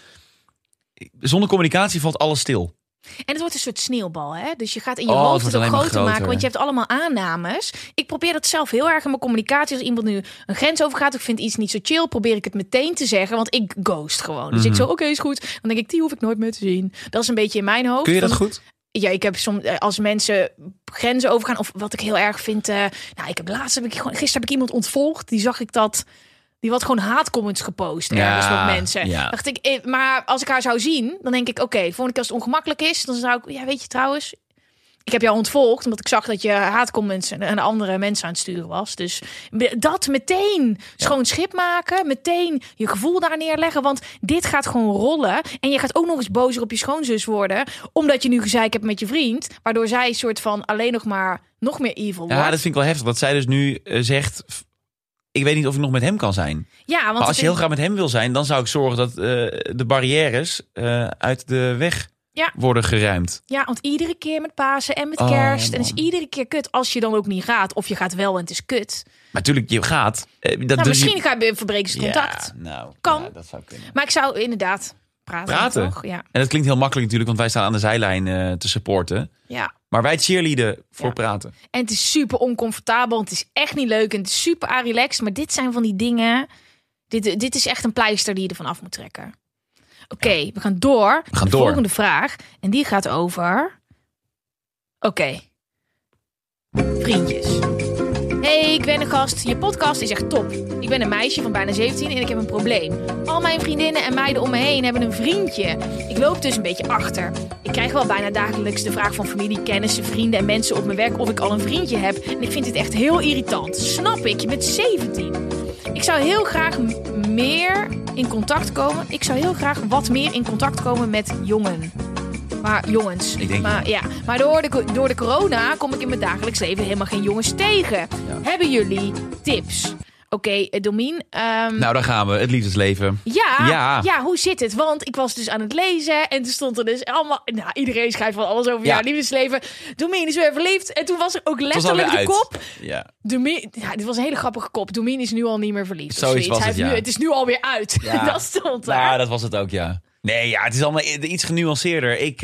zonder communicatie valt alles stil. En het wordt een soort sneeuwbal, hè? Dus je gaat in je Het hoofd wordt het ook alleen maar groter maken, groter. want je hebt allemaal aannames. Ik probeer dat zelf heel erg in mijn communicatie. Als iemand nu een grens overgaat, of ik vind iets niet zo chill, probeer ik het meteen te zeggen, want ik ghost gewoon. Dus ik zo, oké, is goed. Dan denk ik, die hoef ik nooit meer te zien. Dat is een beetje in mijn hoofd. Kun je dat goed? Ja, ik heb soms als mensen grenzen overgaan, of wat ik heel erg vind. Gisteren heb ik iemand ontvolgd. Die zag ik dat. Die had gewoon haatcomments gepost ergens met mensen. Ja. Dacht ik, maar als ik haar zou zien, dan denk ik, oké, volgende keer als het ongemakkelijk is, dan zou ik, ja, weet je trouwens, ik heb jou ontvolgd omdat ik zag dat je haatcomments aan andere mensen aan het sturen was. Dus dat meteen schoon schip maken, meteen je gevoel daar neerleggen, want dit gaat gewoon rollen. En je gaat ook nog eens bozer op je schoonzus worden, omdat je nu gezeik hebt met je vriend, waardoor zij een soort van alleen nog meer evil wordt. Ja, dat vind ik wel heftig. Dat zij dus nu zegt, ik weet niet of ik nog met hem kan zijn. Ja, want Maar als je heel graag met hem wil zijn, dan zou ik zorgen dat de barrières uit de weg worden geruimd. Ja, want iedere keer met Pasen en met Oh, kerst. En man. het is iedere keer kut als je dan ook niet gaat. Of je gaat wel en het is kut. Maar natuurlijk, je gaat. Misschien verbreken ze het contact. Kan. Ja, dat zou kunnen. Maar ik zou inderdaad praten. Toch? Ja. En dat klinkt heel makkelijk natuurlijk, want wij staan aan de zijlijn te supporten. Ja. Maar wij cheerleaden voor praten. En het is super oncomfortabel. Het is echt niet leuk. En het is super relaxed. Maar dit zijn van die dingen. Dit is echt een pleister die je ervan af moet trekken. Oké, we gaan door. De volgende vraag. En die gaat over. Oké. Vriendjes. Hey, ik ben een gast. Je podcast is echt top. Ik ben een meisje van bijna 17 en ik heb een probleem. Al mijn vriendinnen en meiden om me heen hebben een vriendje. Ik loop dus een beetje achter. Ik krijg wel bijna dagelijks de vraag van familie, kennissen, vrienden en mensen op mijn werk of ik al een vriendje heb. En ik vind dit echt heel irritant. Snap ik, je bent 17. Ik zou heel graag meer in contact komen. Ik zou heel graag wat meer in contact komen met jongens. Ik denk Maar door de corona kom ik in mijn dagelijks leven helemaal geen jongens tegen. Ja. Hebben jullie tips? Oké, Domien. Nou, daar gaan we. Het liefdesleven. Ja, hoe zit het? Want ik was dus aan het lezen en toen stond er dus allemaal. Nou, iedereen schrijft van alles over jouw liefdesleven. Domien is weer verliefd. En toen was er ook letterlijk de kop. Ja. Domien, dit was een hele grappige kop. Domien is nu al niet meer verliefd. Zoiets was het, het is nu alweer uit. Ja. Dat stond er. Ja, dat was het ook, ja. Nee, ja, het is allemaal iets genuanceerder. Ik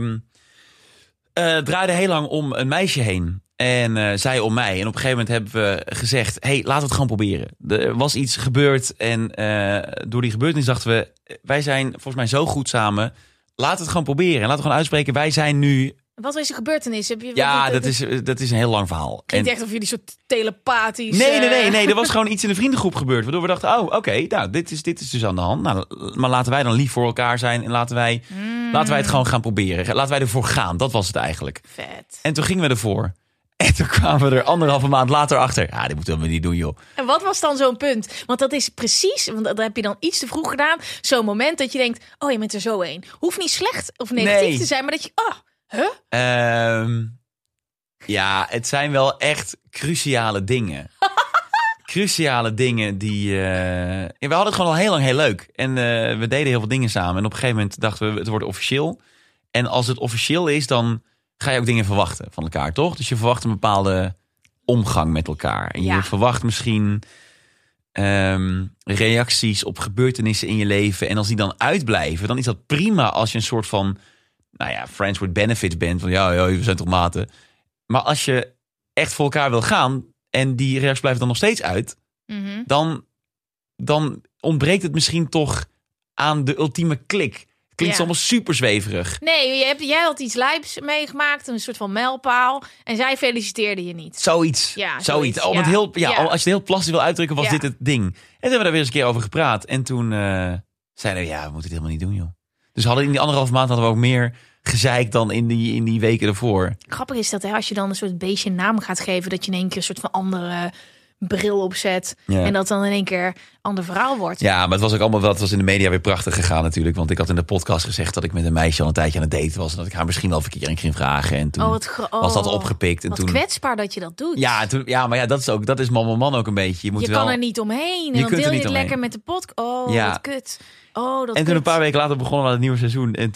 draaide heel lang om een meisje heen. En zij om mij. En op een gegeven moment hebben we gezegd, hey, laten we het gewoon proberen. Er was iets gebeurd. En door die gebeurtenis dachten we, wij zijn volgens mij zo goed samen. Laten we het gewoon proberen. En laten we gewoon uitspreken, wij zijn nu Wat is er gebeurtenis? Dat is een heel lang verhaal. Klinkt echt of jullie soort telepathisch... Nee. Er was gewoon iets in de vriendengroep gebeurd. Waardoor we dachten, oké, nou, dit is dus aan de hand. Nou, maar laten wij dan lief voor elkaar zijn. En laten wij het gewoon gaan proberen. Laten wij ervoor gaan. Dat was het eigenlijk. Vet. En toen gingen we ervoor. En toen kwamen we er 1,5 maand later achter. Ja, dit moeten we niet doen, joh. En wat was dan zo'n punt? Want dat is precies, want dat heb je dan iets te vroeg gedaan. Zo'n moment dat je denkt, oh, je bent er zo een. Hoeft niet slecht of negatief te zijn, maar dat je, ja, het zijn wel echt cruciale dingen. Cruciale dingen die... we hadden het gewoon al heel lang heel leuk. En we deden heel veel dingen samen. En op een gegeven moment dachten we, het wordt officieel. En als het officieel is, dan ga je ook dingen verwachten van elkaar, toch? Dus je verwacht een bepaalde omgang met elkaar. En je verwacht misschien reacties op gebeurtenissen in je leven. En als die dan uitblijven, dan is dat prima als je een soort van... friends with benefits bent. Van ja, we zijn toch maten. Maar als je echt voor elkaar wil gaan en die reacties blijven dan nog steeds uit, dan ontbreekt het misschien toch aan de ultieme klik. Het klinkt allemaal super zweverig. Nee, jij had iets lijps meegemaakt, een soort van mijlpaal, en zij feliciteerde je niet. Zoiets. Ja, zoiets. Als je het heel plastisch wil uitdrukken, was dit het ding. En toen hebben we daar weer eens een keer over gepraat. En toen zeiden we, we moeten het helemaal niet doen, joh. Dus in die 1,5 maand hadden we ook meer gezeik dan in die weken ervoor. Grappig is dat als je dan een soort beestje een naam gaat geven, dat je in één keer een soort van andere bril opzet. Ja. En dat dan in één keer een ander verhaal wordt. Ja, maar het was ook allemaal wel, het was in de media weer prachtig gegaan natuurlijk. Want ik had in de podcast gezegd dat ik met een meisje al een tijdje aan het daten was. En dat ik haar misschien wel een verkering ging vragen. En toen was dat opgepikt. En wat toen kwetsbaar dat je dat doet. Ja, maar dat is man ook een beetje. Je kan er niet omheen. En dan deel je het lekker met de podcast. Wat kut. En toen een paar weken later begonnen we aan het nieuwe seizoen. En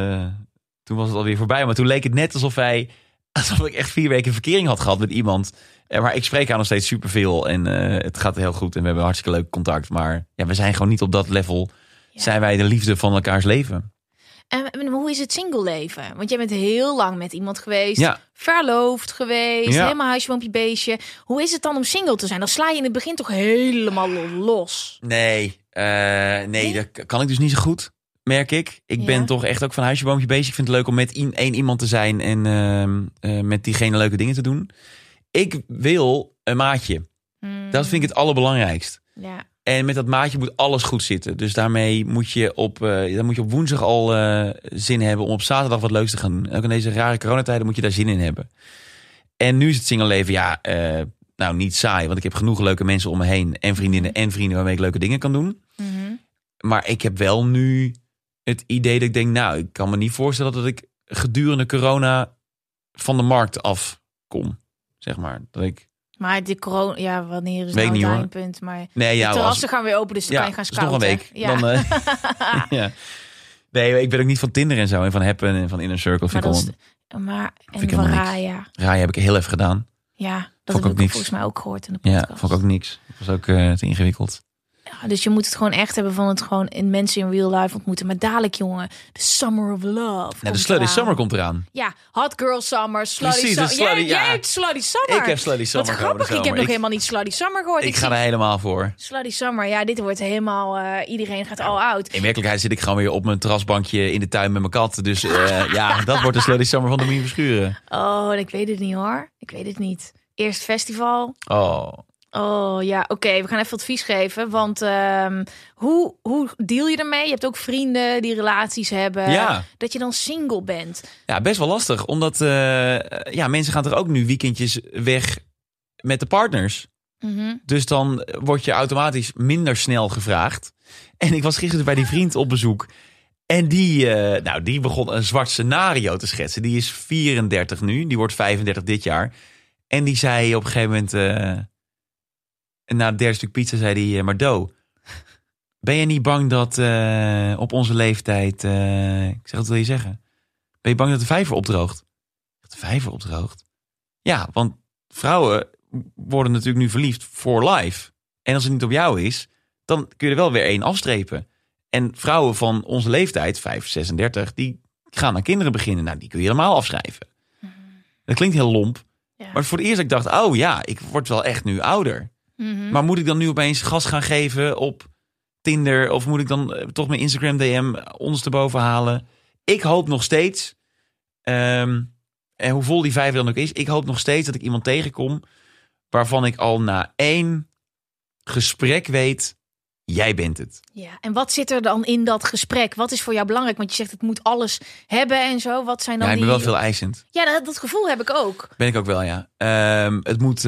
toen was het alweer voorbij. Maar toen leek het net alsof ik echt 4 weken verkering had gehad met iemand. Maar ik spreek haar nog steeds superveel. En het gaat heel goed. En we hebben hartstikke leuk contact. Maar we zijn gewoon niet op dat level. Ja. Zijn wij de liefde van elkaars leven. En hoe is het single leven? Want jij bent heel lang met iemand geweest. Ja. Verloofd geweest. Ja. Helemaal huisje, boompje, beestje. Hoe is het dan om single te zijn? Dan sla je in het begin toch helemaal los? Nee, dat kan ik dus niet zo goed. Merk ik. Ik ben toch echt ook van huisje, boompje, beestje. Ik vind het leuk om met één iemand te zijn. En met diegene leuke dingen te doen. Ik wil een maatje. Dat vind ik het allerbelangrijkst. Ja. En met dat maatje moet alles goed zitten. Dus daarmee moet je op woensdag al zin hebben om op zaterdag wat leuks te gaan doen. Ook in deze rare coronatijden moet je daar zin in hebben. En nu is het single leven, niet saai. Want ik heb genoeg leuke mensen om me heen. En vriendinnen en vrienden waarmee ik leuke dingen kan doen. Mm-hmm. Maar ik heb wel nu het idee dat ik denk, ik kan me niet voorstellen dat ik gedurende corona van de markt afkom. Zeg maar. Dat ik... Maar die corona, wanneer is het eindpunt? Maar de terrassen gaan weer open, dus dan kan je gaan scouten. Nog een week. Ja. Dan, Nee, ik ben ook niet van Tinder en zo. En van Happen en van Inner Circle. En van Raya. Raya heb ik heel even gedaan. Ja, dat heb ik volgens mij ook gehoord in de podcast. Ja, vond ik ook niks. Dat was ook te ingewikkeld. Ja, dus je moet het gewoon echt hebben van het gewoon in mensen in real life ontmoeten. Maar dadelijk, jongen, de Summer of Love. Ja, de Slutty Summer komt eraan. Ja, Hot Girl Summer, Slutty Summer. Jij hebt Slutty Summer. Ik heb Slutty Summer. Wat grappig, ik heb nog helemaal niet Slutty Summer gehoord. Ik ga er helemaal voor. Slutty Summer, dit wordt helemaal, iedereen gaat all out. In werkelijkheid zit ik gewoon weer op mijn terrasbankje in de tuin met mijn kat. Dus dat wordt de Slutty Summer van Domien Verschuren. Oh, ik weet het niet hoor. Ik weet het niet. Eerst festival. Oh ja, oké. We gaan even advies geven. Want hoe deal je ermee? Je hebt ook vrienden die relaties hebben. Ja. Dat je dan single bent. Ja, best wel lastig. Omdat mensen gaan er ook nu weekendjes weg met de partners. Mm-hmm. Dus dan word je automatisch minder snel gevraagd. En ik was gisteren bij die vriend op bezoek. En die begon een zwart scenario te schetsen. Die is 34 nu. Die wordt 35 dit jaar. En die zei op een gegeven moment... na het 3e stuk pizza zei hij... Mardo, ben je niet bang dat op onze leeftijd... ik zeg, wat wil je zeggen? Ben je bang dat de vijver opdroogt? De vijver opdroogt? Ja, want vrouwen worden natuurlijk nu verliefd for life. En als het niet op jou is... dan kun je er wel weer één afstrepen. En vrouwen van onze leeftijd, 36, die gaan aan kinderen beginnen. Nou, die kun je helemaal afschrijven. Dat klinkt heel lomp. Ja. Maar voor het eerst ik dacht, ik word wel echt nu ouder. Mm-hmm. Maar moet ik dan nu opeens gas gaan geven op Tinder? Of moet ik dan toch mijn Instagram DM ondersteboven halen? Ik hoop nog steeds En hoe vol die 5 dan ook is, ik hoop nog steeds dat ik iemand tegenkom waarvan ik al na 1 gesprek weet, jij bent het. Ja, en wat zit er dan in dat gesprek? Wat is voor jou belangrijk? Want je zegt het moet alles hebben en zo. Wat zijn dan Ja, ik ben wel veel eisend. Ja, dat gevoel heb ik ook. Ben ik ook wel, ja. Het moet...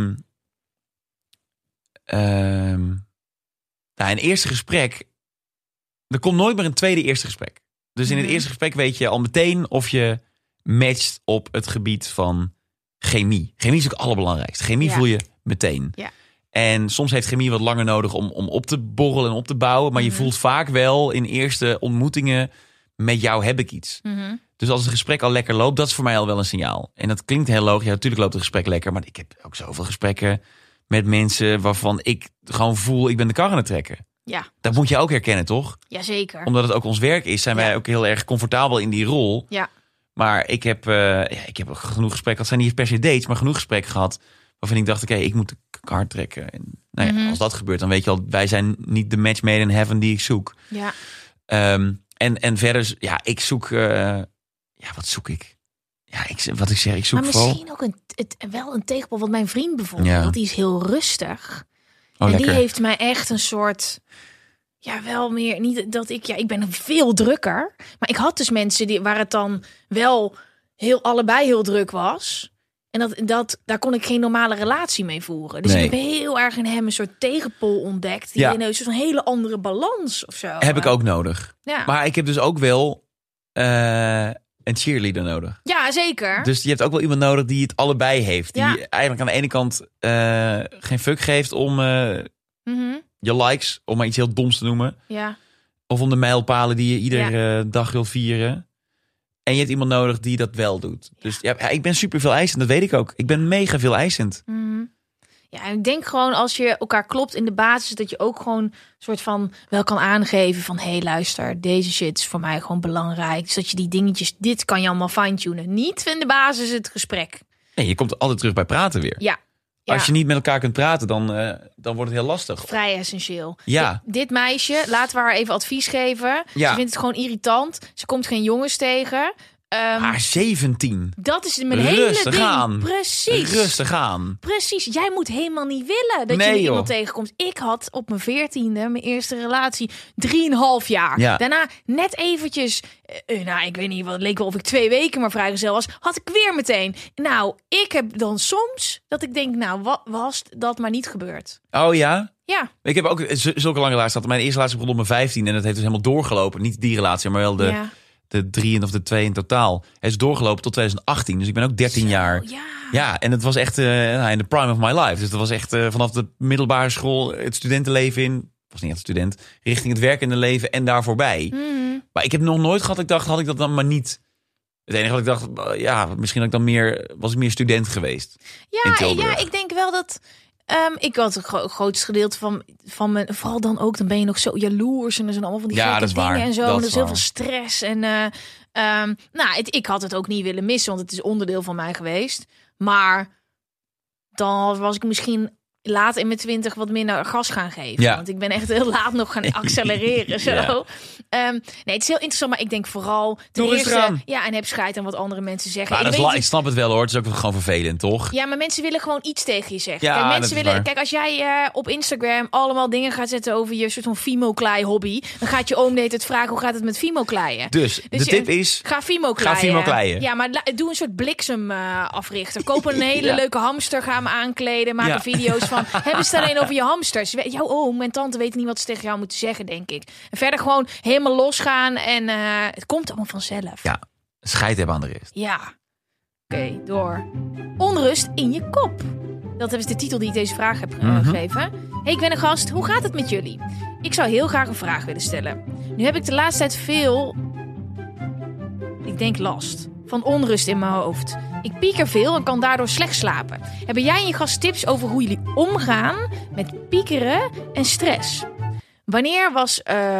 een eerste gesprek... Er komt nooit meer een tweede eerste gesprek. Dus in het eerste gesprek weet je al meteen of je matcht op het gebied van chemie. Chemie is ook het allerbelangrijkste. Chemie voel je meteen. Ja. En soms heeft chemie wat langer nodig om op te borrelen en op te bouwen. Maar je voelt vaak wel in eerste ontmoetingen, met jou heb ik iets. Dus als het gesprek al lekker loopt, dat is voor mij al wel een signaal. En dat klinkt heel logisch. Ja, natuurlijk loopt het gesprek lekker. Maar ik heb ook zoveel gesprekken met mensen waarvan ik gewoon voel, ik ben de kar aan het trekken. Ja. Dat moet je ook herkennen, toch? Jazeker. Omdat het ook ons werk is, zijn wij ook heel erg comfortabel in die rol. Ja. Maar ik heb genoeg gesprekken, dat zijn niet per se dates, maar genoeg gesprekken gehad waarvan ik dacht, oké, ik moet de kar trekken. En als dat gebeurt, dan weet je al, wij zijn niet de match made in heaven die ik zoek. Ja. En verder, ik zoek, wat zoek ik? Ja, ik zoek maar vooral... misschien ook wel een tegenpol, want mijn vriend bijvoorbeeld, die is heel rustig. Oh, en lekker. die heeft mij echt een soort... Ja, wel meer... Niet dat ik ben veel drukker. Maar ik had dus mensen waar het dan wel allebei heel druk was. En daar kon ik geen normale relatie mee voeren. Dus ik heb heel erg in hem een soort tegenpol ontdekt. Die in een soort van hele andere balans of zo. Heb ik ook nodig. Ja. Maar ik heb dus ook wel een cheerleader nodig. Ja, zeker. Dus je hebt ook wel iemand nodig die het allebei heeft. Die eigenlijk aan de ene kant geen fuck geeft om je likes, om maar iets heel doms te noemen. Ja. Of om de mijlpalen die je iedere dag wil vieren. En je hebt iemand nodig die dat wel doet. Dus ik ben super veel eisend, dat weet ik ook. Ik ben mega veel eisend. Ja, en ik denk gewoon als je elkaar klopt in de basis, dat je ook gewoon soort van wel kan aangeven van, hey, luister, deze shit is voor mij gewoon belangrijk. Dus dat je die dingetjes, dit kan je allemaal fine-tunen. Niet in de basis het gesprek. Nee, je komt altijd terug bij praten weer. Ja. Als je niet met elkaar kunt praten, dan wordt het heel lastig. Vrij essentieel. Ja. Dit meisje, laten we haar even advies geven. Ja. Ze vindt het gewoon irritant. Ze komt geen jongens tegen. Maar 17. Dat is mijn hele rustig ding. Aan. Precies. Rustig aan. Precies. Jij moet helemaal niet willen dat je iemand tegenkomt. Ik had op mijn 14e mijn eerste relatie 3,5 jaar. Ja. Daarna net eventjes, ik weet niet, wat leek wel of ik 2 weken maar vrijgezel was. Had ik weer meteen. Nou, ik heb dan soms dat ik denk, wat was dat maar niet gebeurd. Oh ja? Ja. Ik heb ook zulke lange relaties gehad. Mijn eerste relatie begon op mijn 15e en dat heeft dus helemaal doorgelopen. Niet die relatie, maar wel de 3 of de 2 in totaal. Het is doorgelopen tot 2018. Dus ik ben ook 13 jaar. Ja, en het was echt in the prime of my life. Dus dat was echt vanaf de middelbare school het studentenleven in. Was niet echt student. Richting het werkende leven en daar voorbij. Maar ik heb nog nooit gehad. Ik dacht, had ik dat dan maar niet. Het enige wat ik dacht, misschien had ik dan was ik meer student geweest. Ja, ik denk wel dat... ik had het grootste gedeelte van mijn... Vooral dan ook, dan ben je nog zo jaloers. En er zijn allemaal van die gekke dingen waar. En zo. En er is heel veel stress. En ik had het ook niet willen missen. Want het is onderdeel van mij geweest. Maar dan was ik misschien laat in mijn 20 wat minder gas gaan geven. Ja. Want ik ben echt heel laat nog gaan accelereren. Zo. Ja. Nee, het is heel interessant. Maar ik denk vooral ten eerste... Ja, en heb scheid aan wat andere mensen zeggen. Maar ik snap het wel hoor. Het is ook gewoon vervelend, toch? Ja, maar mensen willen gewoon iets tegen je zeggen. Ja, kijk, mensen willen. Kijk, als jij op Instagram allemaal dingen gaat zetten over je soort van Fimo-klei hobby, dan gaat je oom het vragen hoe gaat het met Fimo-kleien. Dus de tip is... Ga Fimo-kleien. Ja, maar doe een soort bliksem africhter. Koop een hele leuke hamster, ga hem aankleden, maak video's van. Hebben ze het alleen over je hamsters? Jouw oom en tante weten niet wat ze tegen jou moeten zeggen, denk ik. En verder gewoon helemaal losgaan en het komt allemaal vanzelf. Ja, scheid hebben aan de rest. Ja. Oké, door. Onrust in je kop. Dat is de titel die ik deze vraag heb gegeven. Hey, ik ben een gast. Hoe gaat het met jullie? Ik zou heel graag een vraag willen stellen. Nu heb ik de laatste tijd veel, ik denk last van onrust in mijn hoofd. Ik pieker veel en kan daardoor slecht slapen. Hebben jij en je gast tips over hoe jullie omgaan met piekeren en stress? Wanneer was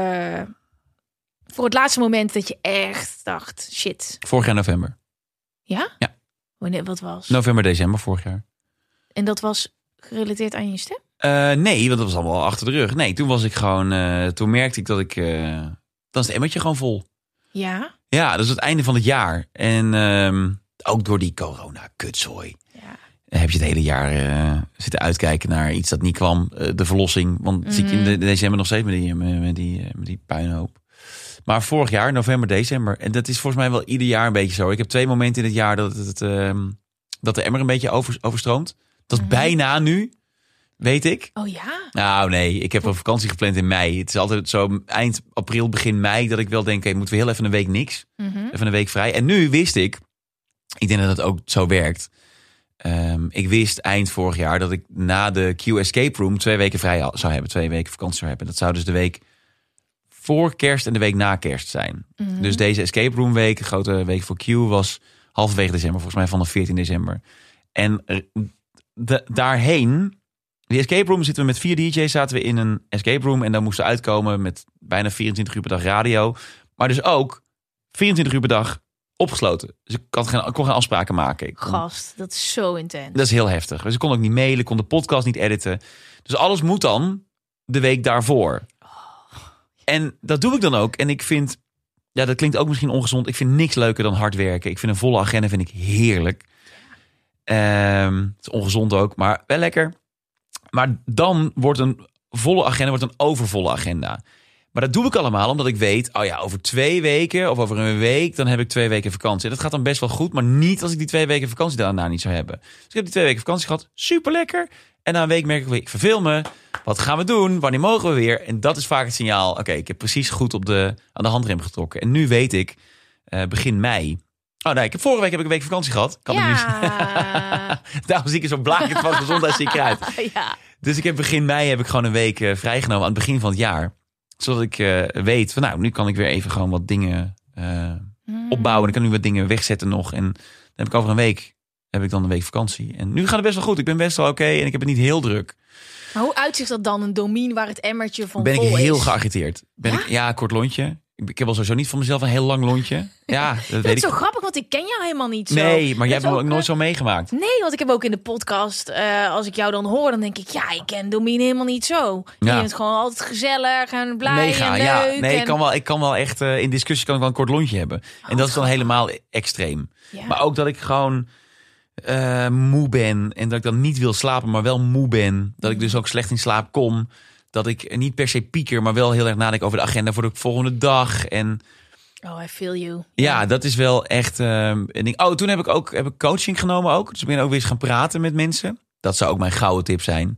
voor het laatste moment dat je echt dacht, shit? Vorig jaar november. Ja? Ja. Wanneer, wat was? November, december vorig jaar. En dat was gerelateerd aan je stem? Nee, want dat was allemaal achter de rug. Nee, toen was ik gewoon, toen merkte ik dat ik, dan is het emmertje gewoon vol. Ja? Ja, dat is het einde van het jaar. En Ook door die corona-kutzooi. Ja. Heb je het hele jaar zitten uitkijken naar iets dat niet kwam. De verlossing. Want zie ik in december nog steeds met die puinhoop. Maar vorig jaar, november, december. En dat is volgens mij wel ieder jaar een beetje zo. Ik heb 2 momenten in het jaar dat de emmer een beetje overstroomt. Dat is bijna nu, weet ik. Oh ja? Nou nee, ik heb een vakantie gepland in mei. Het is altijd zo eind april, begin mei dat ik wel denk, moeten we heel even een week niks. Even een week vrij. En nu wist ik denk dat het ook zo werkt. Ik wist eind vorig jaar dat ik na de Q Escape Room 2 weken vrij zou hebben. 2 weken vakantie zou hebben. Dat zou dus de week voor kerst en de week na kerst zijn. Dus deze Escape Room week, een grote week voor Q, was halverwege december. Volgens mij vanaf 14 december. En daarheen, die Escape Room zitten we met 4 DJ's, zaten we in een Escape Room. En dan moesten we uitkomen met bijna 24 uur per dag radio. Maar dus ook 24 uur per dag opgesloten. Dus ik kon geen afspraken maken. Gast, dat is zo intens. Dat is heel heftig. Dus ik kon ook niet mailen, ik kon de podcast niet editen. Dus alles moet dan de week daarvoor. En dat doe ik dan ook. En ik vind, dat klinkt ook misschien ongezond. Ik vind niks leuker dan hard werken. Ik vind een volle agenda vind ik heerlijk. Het is ongezond ook, maar wel lekker. Maar dan wordt een volle agenda een overvolle agenda. Maar dat doe ik allemaal omdat ik weet, over 2 weken of over een week, dan heb ik 2 weken vakantie. En dat gaat dan best wel goed, maar niet als ik die 2 weken vakantie daarna niet zou hebben. Dus ik heb die 2 weken vakantie gehad, super lekker. En na een week merk ik verveel me. Wat gaan we doen? Wanneer mogen we weer? En dat is vaak het signaal. Oké, ik heb precies goed aan de handrem getrokken. En nu weet ik, begin mei. Vorige week heb ik een week vakantie gehad. Kan ik nu... Daarom zie ik er zo blakend van gezondheidsziekheid. Ja. Dus ik heb begin mei gewoon een week vrijgenomen aan het begin van het jaar. Zodat ik weet van nu kan ik weer even gewoon wat dingen opbouwen. Ik kan nu wat dingen wegzetten nog. En dan heb ik over een week een week vakantie. En nu gaat het best wel goed. Ik ben best wel oké en ik heb het niet heel druk. Maar hoe uitziet dat dan, een domine waar het emmertje van ben vol ik heel is? geagiteerd. Kort lontje. Ik heb al sowieso niet van mezelf een heel lang lontje. Ja, dat weet is ik. zo grappig, want ik ken jou helemaal niet zo. Nee, maar jij hebt me ook ook nooit zo meegemaakt. Nee, want ik heb ook in de podcast, als ik jou dan hoor, dan denk ik, ik ken Domine helemaal niet zo. Je bent gewoon altijd gezellig en blij Mega, en leuk. Nee, ik kan wel echt, in discussie kan ik wel een kort lontje hebben. En dat is dan helemaal extreem. Ja. Maar ook dat ik gewoon moe ben en dat ik dan niet wil slapen, maar wel moe ben. Dat ik dus ook slecht in slaap kom. Dat ik niet per se pieker, maar wel heel erg nadenk over de agenda voor de volgende dag. En I feel you. ja, dat is wel echt een ding. Toen heb ik coaching genomen ook. Dus ik ben ook weer eens gaan praten met mensen. Dat zou ook mijn gouden tip zijn.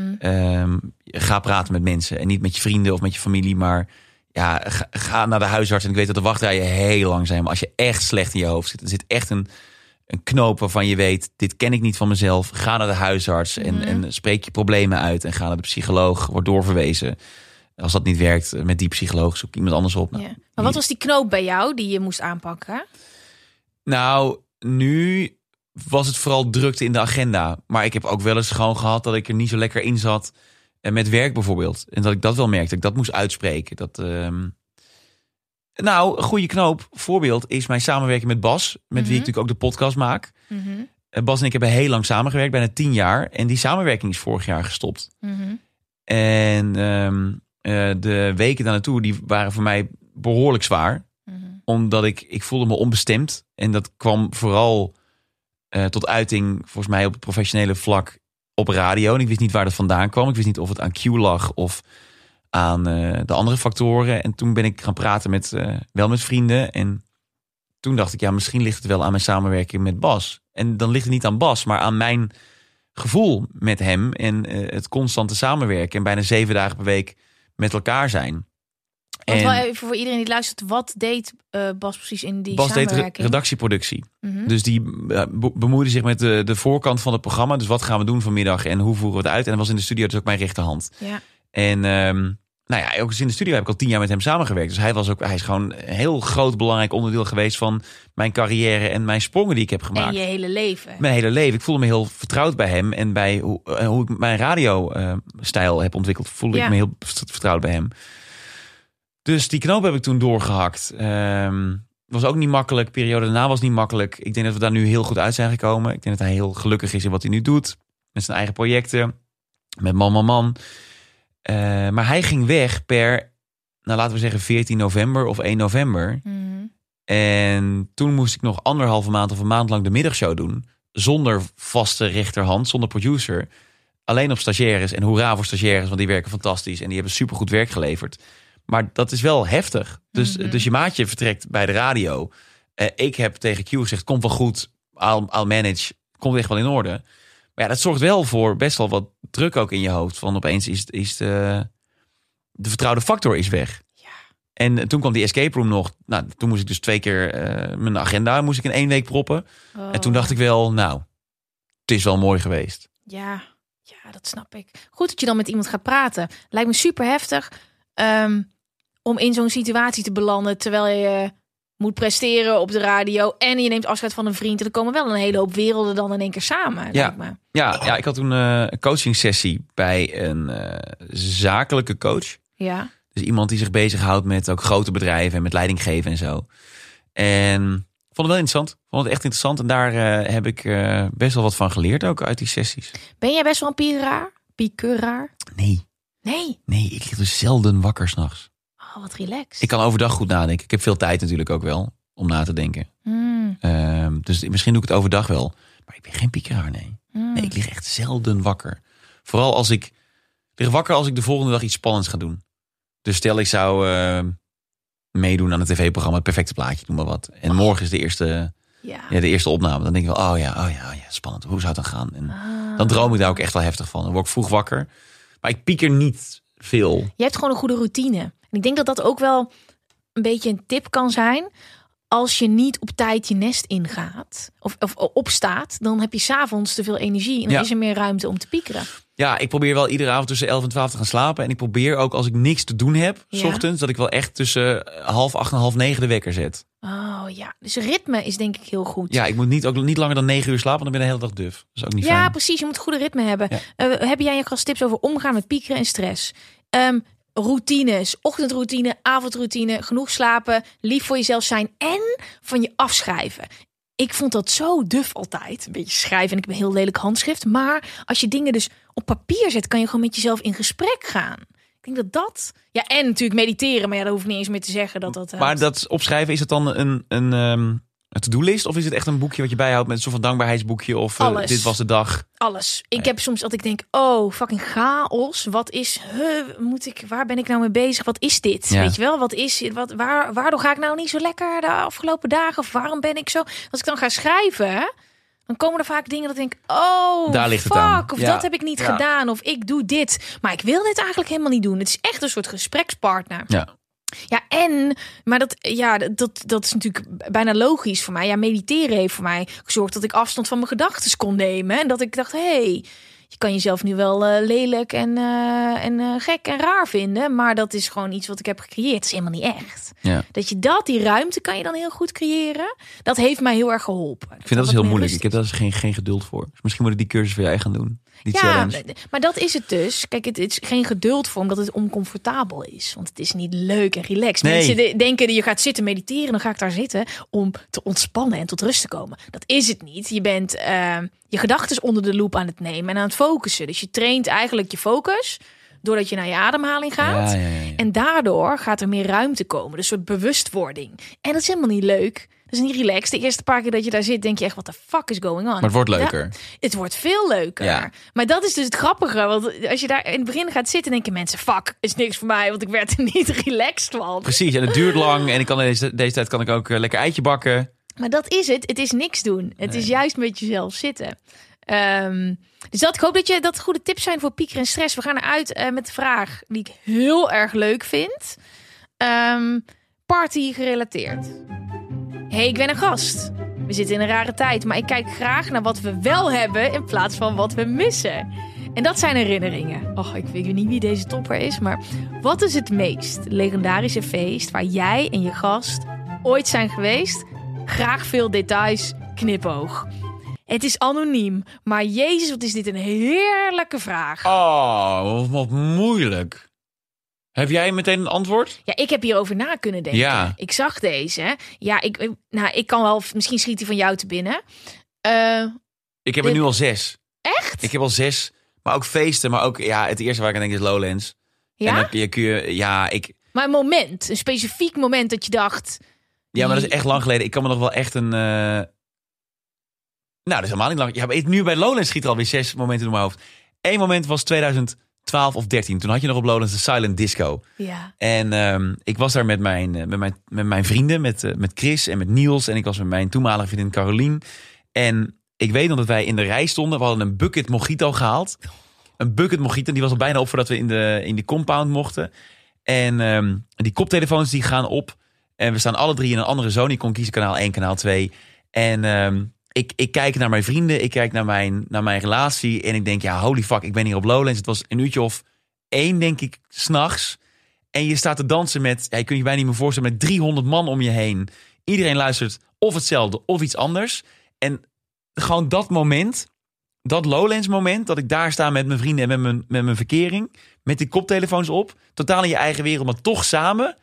Ga praten met mensen. En niet met je vrienden of met je familie, maar ga naar de huisarts. En ik weet dat de wachtrijen heel lang zijn. Maar als je echt slecht in je hoofd zit, er zit echt een knoop waarvan je weet, dit ken ik niet van mezelf. Ga naar de huisarts en spreek je problemen uit. En ga naar de psycholoog, word doorverwezen. Als dat niet werkt met die psycholoog, zoek iemand anders op. Ja. Maar wat was die knoop bij jou die je moest aanpakken? Nou, nu was het vooral drukte in de agenda. Maar ik heb ook wel eens gewoon gehad dat ik er niet zo lekker in zat. Met werk bijvoorbeeld. En dat ik dat wel merkte, dat ik dat moest uitspreken. Nou, een goede knoop, voorbeeld, is mijn samenwerking met Bas. Met wie ik natuurlijk ook de podcast maak. Bas en ik hebben heel lang samengewerkt, bijna 10 jaar. En die samenwerking is vorig jaar gestopt. En de weken daar naartoe, die waren voor mij behoorlijk zwaar. Omdat ik voelde me onbestemd. En dat kwam vooral tot uiting, volgens mij op het professionele vlak, op radio. En ik wist niet waar dat vandaan kwam. Ik wist niet of het aan Q lag of aan de andere factoren. En toen ben ik gaan praten met vrienden. En toen dacht ik, misschien ligt het wel aan mijn samenwerking met Bas. En dan ligt het niet aan Bas, maar aan mijn gevoel met hem. En het constante samenwerken. En bijna 7 dagen per week met elkaar zijn. Want wel even voor iedereen die luistert, wat deed Bas precies in die samenwerking? Bas deed redactieproductie. Dus die bemoeide zich met de voorkant van het programma. Dus wat gaan we doen vanmiddag en hoe voeren we het uit? En hij was in de studio dus ook mijn rechterhand. Ja. En ook eens in de studio heb ik al 10 jaar met hem samengewerkt. Dus hij is gewoon een heel groot belangrijk onderdeel geweest van mijn carrière en mijn sprongen die ik heb gemaakt. En je hele leven. Mijn hele leven. Ik voelde me heel vertrouwd bij hem. En bij hoe ik mijn radiostijl heb ontwikkeld, voelde ik me heel vertrouwd bij hem. Dus die knoop heb ik toen doorgehakt. Was ook niet makkelijk. De periode daarna was niet makkelijk. Ik denk dat we daar nu heel goed uit zijn gekomen. Ik denk dat hij heel gelukkig is in wat hij nu doet. Met zijn eigen projecten. Met Man. Maar hij ging weg per, laten we zeggen 14 november of 1 november. En toen moest ik nog 1,5 maand of een maand lang de middagshow doen. Zonder vaste rechterhand, zonder producer. Alleen op stagiaires. En hoera voor stagiaires, want die werken fantastisch. En die hebben supergoed werk geleverd. Maar dat is wel heftig. Dus je maatje vertrekt bij de radio. Ik heb tegen Q gezegd, komt wel goed. I'll manage. Komt echt wel in orde. Maar ja, dat zorgt wel voor best wel wat druk ook in je hoofd. Van opeens is de vertrouwde factor is weg. Ja. En toen kwam die escape room nog. Nou, toen moest ik dus 2 keer mijn agenda in 1 week proppen. Oh. En toen dacht ik wel, nou, het is wel mooi geweest. Ja, dat snap ik. Goed dat je dan met iemand gaat praten. Lijkt me super heftig om in zo'n situatie te belanden terwijl je moet presteren op de radio en je neemt afscheid van een vriend. En er komen wel een hele hoop werelden dan in één keer samen. Lijkt me. Ja, ik had toen een coaching sessie bij een zakelijke coach. Ja. Dus iemand die zich bezighoudt met ook grote bedrijven en met leiding geven en zo. En ik vond het wel interessant. Ik vond het echt interessant. En daar heb ik best wel wat van geleerd ook uit die sessies. Ben jij best wel een piekeraar? Nee, ik lig dus zelden wakker 's nachts. Oh, wat relaxed. Ik kan overdag goed nadenken. Ik heb veel tijd natuurlijk ook wel om na te denken. Dus misschien doe ik het overdag wel. Maar ik ben geen piekeraar, nee. Nee, ik lig echt zelden wakker. Vooral als ik lig wakker als ik de volgende dag iets spannends ga doen. Dus stel ik zou meedoen aan een tv-programma, het perfecte plaatje, noem maar wat. En morgen is de eerste opname. Dan denk ik wel, oh ja, spannend. Hoe zou het dan gaan? En dan droom ik daar ook echt wel heftig van. Dan word ik vroeg wakker. Maar ik pieker niet veel. Je hebt gewoon een goede routine. En ik denk dat dat ook wel een beetje een tip kan zijn. Als je niet op tijd je nest ingaat of opstaat, dan heb je 's avonds te veel energie en dan is er meer ruimte om te piekeren. Ja, ik probeer wel iedere avond tussen 11 en 12 te gaan slapen. En ik probeer ook als ik niks te doen heb, 's ochtends, dat ik wel echt tussen 7:30 en 8:30 de wekker zet. Oh ja, dus ritme is denk ik heel goed. Ja, ik moet niet langer dan 9 uur slapen, want dan ben ik de hele dag duf. Dat is ook niet fijn. Ja, precies. Je moet goede ritme hebben. Ja. Heb jij je tips over omgaan met piekeren en stress? Routines, ochtendroutine, avondroutine, genoeg slapen, lief voor jezelf zijn en van je afschrijven. Ik vond dat zo duf altijd. Een beetje schrijven en ik heb een heel lelijk handschrift. Maar als je dingen dus op papier zet, kan je gewoon met jezelf in gesprek gaan. Ik denk dat... Ja, en natuurlijk mediteren, maar ja, dat hoef ik niet eens meer te zeggen dat dat... Maar dat opschrijven, is het dan een to-do-list? Of is het echt een boekje wat je bijhoudt met een soort van dankbaarheidsboekje? Of dit was de dag? Alles. Ik heb soms dat ik denk, oh, fucking chaos. Wat is, waar ben ik nou mee bezig? Wat is dit? Ja. Weet je wel? Waardoor ga ik nou niet zo lekker de afgelopen dagen? Of waarom ben ik zo? Als ik dan ga schrijven, dan komen er vaak dingen dat ik denk, oh, daar ligt het aan. Of dat heb ik niet gedaan. Of ik doe dit. Maar ik wil dit eigenlijk helemaal niet doen. Het is echt een soort gesprekspartner. Ja, maar dat is natuurlijk bijna logisch voor mij. Ja, mediteren heeft voor mij gezorgd dat ik afstand van mijn gedachten kon nemen. En dat ik dacht, je kan jezelf nu wel lelijk en gek en raar vinden. Maar dat is gewoon iets wat ik heb gecreëerd. Het is helemaal niet echt. Ja. Die ruimte kan je dan heel goed creëren. Dat heeft mij heel erg geholpen. Ik vind dat is heel moeilijk. Ik heb daar geen geduld voor. Dus misschien moet ik die cursus voor jij gaan doen. Die challenge. Maar dat is het dus. Kijk, het is geen geduld voor omdat het oncomfortabel is. Want het is niet leuk en relaxed. Nee. Mensen denken dat je gaat zitten mediteren. Dan ga ik daar zitten om te ontspannen en tot rust te komen. Dat is het niet. Je bent je gedachten onder de loep aan het nemen en aan het focussen. Dus je traint eigenlijk je focus doordat je naar je ademhaling gaat. Ja. En daardoor gaat er meer ruimte komen. Dus een soort bewustwording. En dat is helemaal niet leuk. Dat is niet relaxed. De eerste paar keer dat je daar zit, denk je echt, what the fuck is going on? Maar het wordt leuker. Het wordt veel leuker. Ja. Maar dat is dus het grappige. Want als je daar in het begin gaat zitten, denken mensen, fuck, is niks voor mij. Want ik werd er niet relaxed van. Precies, en het duurt lang. En ik kan deze tijd kan ik ook lekker eitje bakken. Maar dat is het. Het is niks doen. Het is juist met jezelf zitten. Dus ik hoop dat goede tips zijn voor pieker en stress. We gaan eruit met de vraag die ik heel erg leuk vind. Party gerelateerd. Hey, ik ben een gast. We zitten in een rare tijd, maar ik kijk graag naar wat we wel hebben in plaats van wat we missen. En dat zijn herinneringen. Ik weet niet wie deze topper is, maar wat is het meest legendarische feest waar jij en je gast ooit zijn geweest? Graag veel details, knipoog. Het is anoniem, maar Jezus, wat is dit een heerlijke vraag. Oh, wat moeilijk. Heb jij meteen een antwoord? Ja, ik heb hierover na kunnen denken. Ja. Ik zag deze. Ja, ik kan wel, misschien schiet die van jou te binnen. Ik heb er nu al 6. Echt? Ik heb al 6, maar ook feesten. Maar ook, het eerste waar ik aan denk is Lowlands. Ja? En dan kun je, Maar een specifiek moment dat je dacht, Ja, maar dat is echt lang geleden. Ik kan me nog wel echt een... Nou, dat is helemaal niet lang. Ja, maar nu bij Lowlands schiet er alweer 6 momenten door mijn hoofd. Eén moment was 2012 of 13. Toen had je nog op Lowlands de Silent Disco. Ja. En ik was daar met mijn vrienden, met Chris en met Niels. En ik was met mijn toenmalige vriendin Carolien. En ik weet nog dat wij in de rij stonden. We hadden een bucket mojito gehaald. Een bucket mojito, die was al bijna op voordat we in de compound mochten. En die koptelefoons die gaan op. En we staan alle 3 in een andere zone. Ik kon kiezen kanaal 1, kanaal 2. En ik kijk naar mijn vrienden. Ik kijk naar mijn relatie. En ik denk, ja, holy fuck, ik ben hier op Lowlands. Het was een uurtje of 1, denk ik, 's nachts. En je staat te dansen met, je kunt je bijna niet meer voorstellen, met 300 man om je heen. Iedereen luistert of hetzelfde of iets anders. En gewoon dat moment, dat Lowlands moment, dat ik daar sta met mijn vrienden en met mijn verkering, met die koptelefoons op, totaal in je eigen wereld, maar toch samen.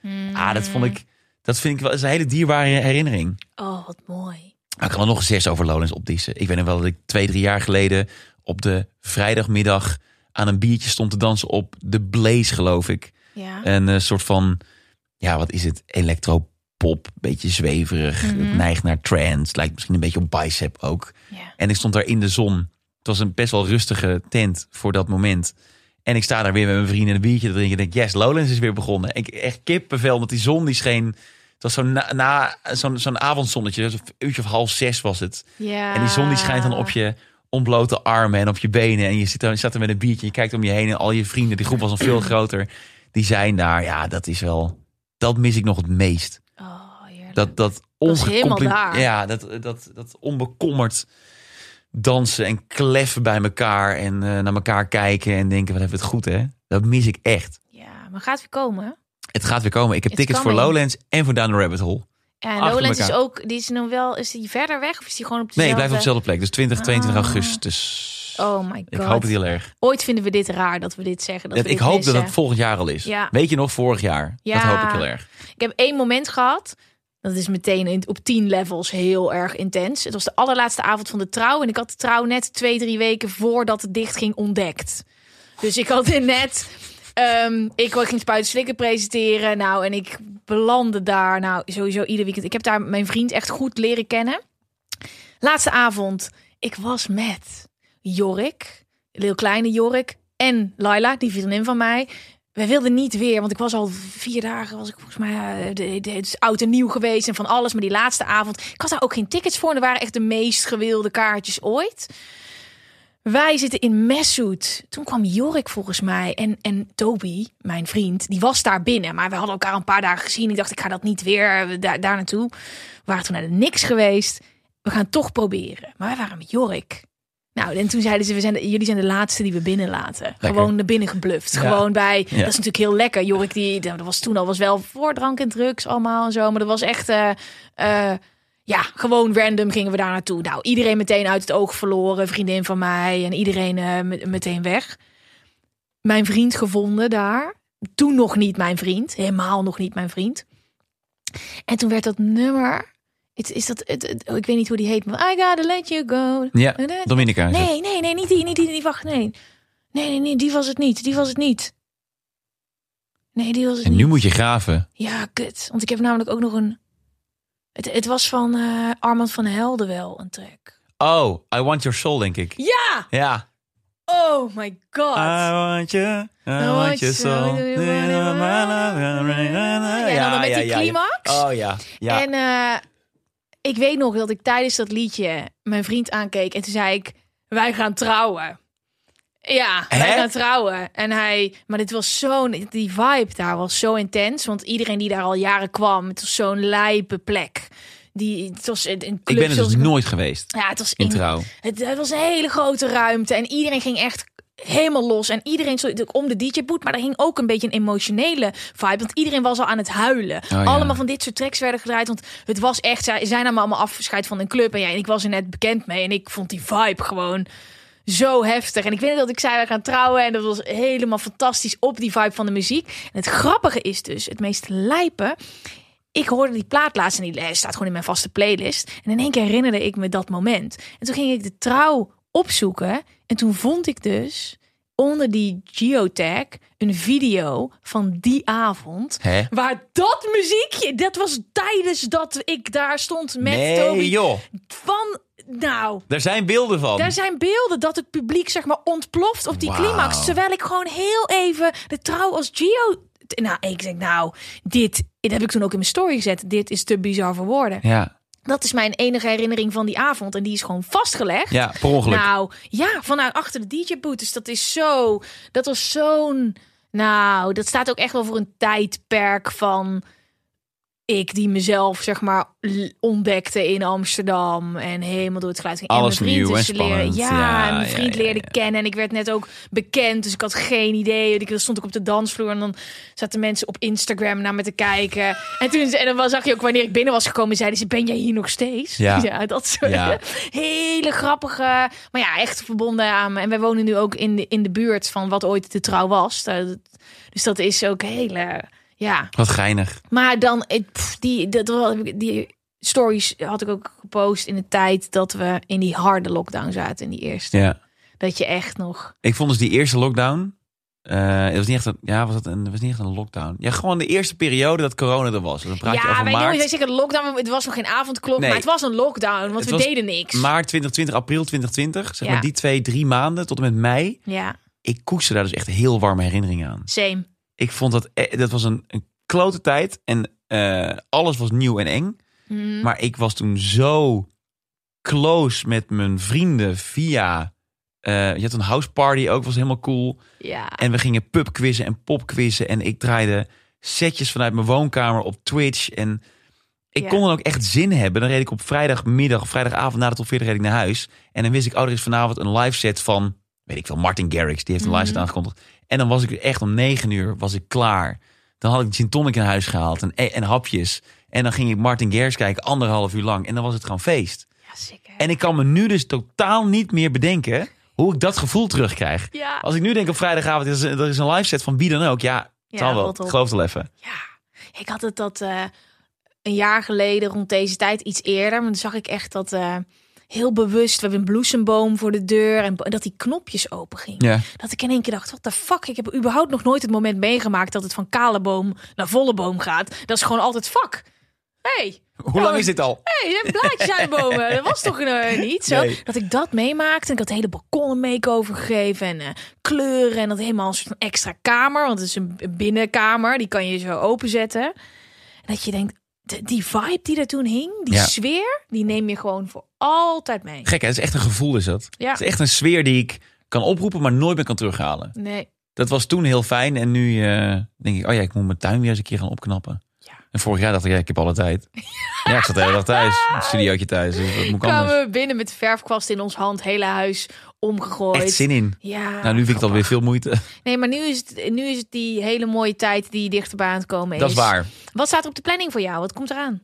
Dat vind ik wel, is een hele dierbare herinnering. Oh, wat mooi. Maar ik kan er nog 6 over Lowlands opdissen. Ik weet nog wel dat ik 2-3 jaar geleden op de vrijdagmiddag aan een biertje stond te dansen op de Blaze, geloof ik. Ja. Een soort van, wat is het? Electropop, beetje zweverig. Het neigt naar trance. Lijkt misschien een beetje op Bicep ook. Ja. En ik stond daar in de zon. Het was een best wel rustige tent voor dat moment. En ik sta daar weer met mijn vrienden een biertje te drinken. En denk, yes, Lowlands is weer begonnen. Ik echt kippenvel, want die zon die scheen. Het was zo'n avondzonnetje. Een uurtje of 5:30 was het. Ja. En die zon die schijnt dan op je ontblote armen en op je benen. En je zat er met een biertje. Je kijkt om je heen en al je vrienden. Die groep was nog veel groter. Die zijn daar. Ja, dat is wel. Dat mis ik nog het meest. Oh, heerlijk. Dat is helemaal daar. Ja, dat onbekommerd dansen en kleffen bij elkaar. En naar elkaar kijken en denken, wat hebben we het goed, hè? Dat mis ik echt. Ja, maar gaat weer komen? Het gaat weer komen. Ik heb tickets voor Lowlands en voor Down the Rabbit Hole. Ja, en Lowlands is ook, die is nog wel, is die verder weg of is die gewoon op dezelfde? Nee, ik blijf op dezelfde plek. Dus 22 augustus. Oh my god. Ik hoop het heel erg. Ooit vinden we dit raar dat we dit zeggen. Ik hoop dat het volgend jaar al is. Ja. Weet je nog, vorig jaar. Ja. Dat hoop ik heel erg. Ik heb 1 moment gehad. Dat is meteen op 10 levels heel erg intens. Het was de allerlaatste avond van de trouw. En ik had de trouw net 2-3 weken voordat het dicht ging ontdekt. Dus ik had het net... ik ging Spuiten Slikken presenteren. Nou, en ik belandde daar. Nou, sowieso ieder weekend. Ik heb daar mijn vriend echt goed leren kennen. Laatste avond. Ik was met Jorik. Heel kleine Jorik. En Laila, die vriendin van mij. Wij wilden niet weer, want ik was al 4 dagen, was ik volgens mij het is oud en nieuw geweest en van alles. Maar die laatste avond, ik had daar ook geen tickets voor. En er waren echt de meest gewilde kaartjes ooit. Wij zitten in Messoud. Toen kwam Jorik volgens mij en Toby, mijn vriend, die was daar binnen. Maar we hadden elkaar een paar dagen gezien. Ik dacht, ik ga dat niet weer daar naartoe. We waren toen naar de Niks geweest. We gaan het toch proberen. Maar wij waren met Jorik. Nou, en toen zeiden ze, jullie zijn de laatste die we binnenlaten. Lekker. Gewoon naar binnen gebluft. Ja. Gewoon bij, Ja. dat is natuurlijk heel lekker. Jorik, dat was toen al wel voor drank en drugs allemaal en zo. Maar dat was echt, gewoon random gingen we daar naartoe. Nou, iedereen meteen uit het oog verloren. Vriendin van mij en iedereen meteen weg. Mijn vriend gevonden daar. Toen nog niet mijn vriend. Helemaal nog niet mijn vriend. En toen werd dat nummer... ik weet niet hoe die heet, maar I gotta let you go. Ja, Dominica. is het. Nee, niet die. Wacht, nee, die was het niet. Nee, die was het En niet. nu moet je graven. Ja, kut. Want ik heb namelijk ook nog een... Het was van Armand van Helden wel, een track. Oh, I Want Your Soul, denk ik. Ja! Ja. Oh my god. I want you, I want your soul. Ja, en dan met die climax. Oh ja. En ik weet nog dat ik tijdens dat liedje mijn vriend aankeek en toen zei ik, wij gaan trouwen. Ja, wij gaan trouwen. En maar dit was die vibe daar was zo intens, want iedereen die daar al jaren kwam, het was zo'n lijpe plek. Het was een club, Ik ben er dus nooit geweest. Ja, het was in trouw. Het was een hele grote ruimte en iedereen ging echt helemaal los. En iedereen stond om de DJ-boot, maar er hing ook een beetje een emotionele vibe. Want iedereen was al aan het huilen. Ja. Allemaal van dit soort tracks werden gedraaid. Want het was echt, zij namen allemaal afscheid van een club. En ik was er net bekend mee. En ik vond die vibe gewoon zo heftig. En ik weet dat ik zei, we gaan trouwen. En dat was helemaal fantastisch op die vibe van de muziek. En het grappige is dus, het meest lijpe... Ik hoorde die plaat laatst en die staat gewoon in mijn vaste playlist. En in één keer herinnerde ik me dat moment. En toen ging ik de trouw opzoeken. En toen vond ik dus onder die geotag een video van die avond. Hè? Waar dat muziekje, dat was tijdens dat ik daar stond met Nee, Toby. joh. Daar zijn beelden van. Daar zijn beelden dat het publiek zeg maar ontploft op die Wauw. climax. Terwijl ik gewoon heel even de trouw als Gio... Nou, ik denk dit heb ik toen ook in mijn story gezet. Dit is te bizar voor woorden. Ja. Dat is mijn enige herinnering van die avond. En die is gewoon vastgelegd. Ja, per ongeluk. Nou, ja, vanuit achter de DJ-boot. Dus dat was zo'n... Nou, dat staat ook echt wel voor een tijdperk van... Ik die mezelf, zeg maar, ontdekte in Amsterdam. En helemaal door het geluid ging. Alles en mijn vriend nieuw en dus spannend. en mijn vriend leerde kennen. En ik werd net ook bekend. Dus ik had geen idee. Dan stond ik op de dansvloer. En dan zaten mensen op Instagram naar me te kijken. En dan zag je ook wanneer ik binnen was gekomen. Zeiden ze, ben jij hier nog steeds? Ja. Dat soort hele grappige... Maar ja, echt verbonden aan me. En wij wonen nu ook in de buurt van wat ooit de trouw was. Dus dat is ook hele... Ja. Wat geinig. Maar dan, die stories had ik ook gepost in de tijd dat we in die harde lockdown zaten, in die eerste. Ja. Dat je echt nog... Ik vond dus die eerste lockdown... het was niet echt het was niet echt een lockdown. Ja, gewoon de eerste periode dat corona er was. Dan praat je over wij maart. noemen zeker lockdown. Het was nog geen avondklok, Nee. maar het was een lockdown, want we deden niks. Maart 2020, april 2020. Zeg Ja. maar die 2-3 maanden tot en met mei. Ja, Ik koester daar dus echt heel warme herinneringen aan. same. Ik vond dat was een klote tijd. En alles was nieuw en eng. Mhm. Maar ik was toen zo close met mijn vrienden via... je had een houseparty ook, was helemaal cool. Ja. En we gingen pubquizzen en popquizzen. En ik draaide setjes vanuit mijn woonkamer op Twitch. En ik kon dan ook echt zin hebben. Dan reed ik op vrijdagmiddag of vrijdagavond na de top 40 reed ik naar huis. En dan wist ik, er is vanavond een live set van... Weet ik veel, Martin Garrix. Die heeft een live set aangekondigd. En dan was ik echt om 9:00 was ik klaar. Dan had ik gin tonic in huis gehaald en hapjes. En dan ging ik Martin Garrix kijken 1,5 uur lang. En dan was het gewoon feest. Ja, zeker. En ik kan me nu dus totaal niet meer bedenken hoe ik dat gevoel terugkrijg. Ja. Als ik nu denk op vrijdagavond, er is een live set van wie dan ook. Ja, het zal wel. rot op. Ik geloof het wel even. Ja, ik had het een jaar geleden rond deze tijd, iets eerder. Maar dan zag ik echt dat heel bewust. We hebben een bloesemboom voor de deur en dat die knopjes open gingen. Ja. Dat ik in één keer dacht, what the fuck? Ik heb überhaupt nog nooit het moment meegemaakt dat het van kale boom naar volle boom gaat. Dat is gewoon altijd fuck. Hey. Hoe lang is dit al? Hey, je hebt blaadjes aan de bomen. Dat was toch niet zo? Nee. Dat ik dat meemaakte. En ik had de hele balkon een make-over gegeven. En kleuren. En dat helemaal een soort van extra kamer. Want het is een binnenkamer. Die kan je zo openzetten. En dat je denkt, die vibe die er toen hing. Die sfeer. Die neem je gewoon voor altijd mee. Gek, hè? Het is echt een gevoel, is dat. Ja. Het is echt een sfeer die ik kan oproepen, maar nooit meer kan terughalen. Nee. Dat was toen heel fijn. En nu denk ik, ik moet mijn tuin weer eens een keer gaan opknappen. Ja. En vorig jaar dacht ik, ik heb alle tijd. Ja, ik zat de hele dag thuis. Een studiootje thuis. Dus wat moet ik anders? Kwamen we binnen met verfkwast in ons hand. Hele huis omgegooid. Echt zin in. Ja. Nou, nu vind ik het alweer veel moeite. Nee, maar nu is het die hele mooie tijd die dichterbij aan het komen is. Dat is waar. Wat staat er op de planning voor jou? Wat komt eraan?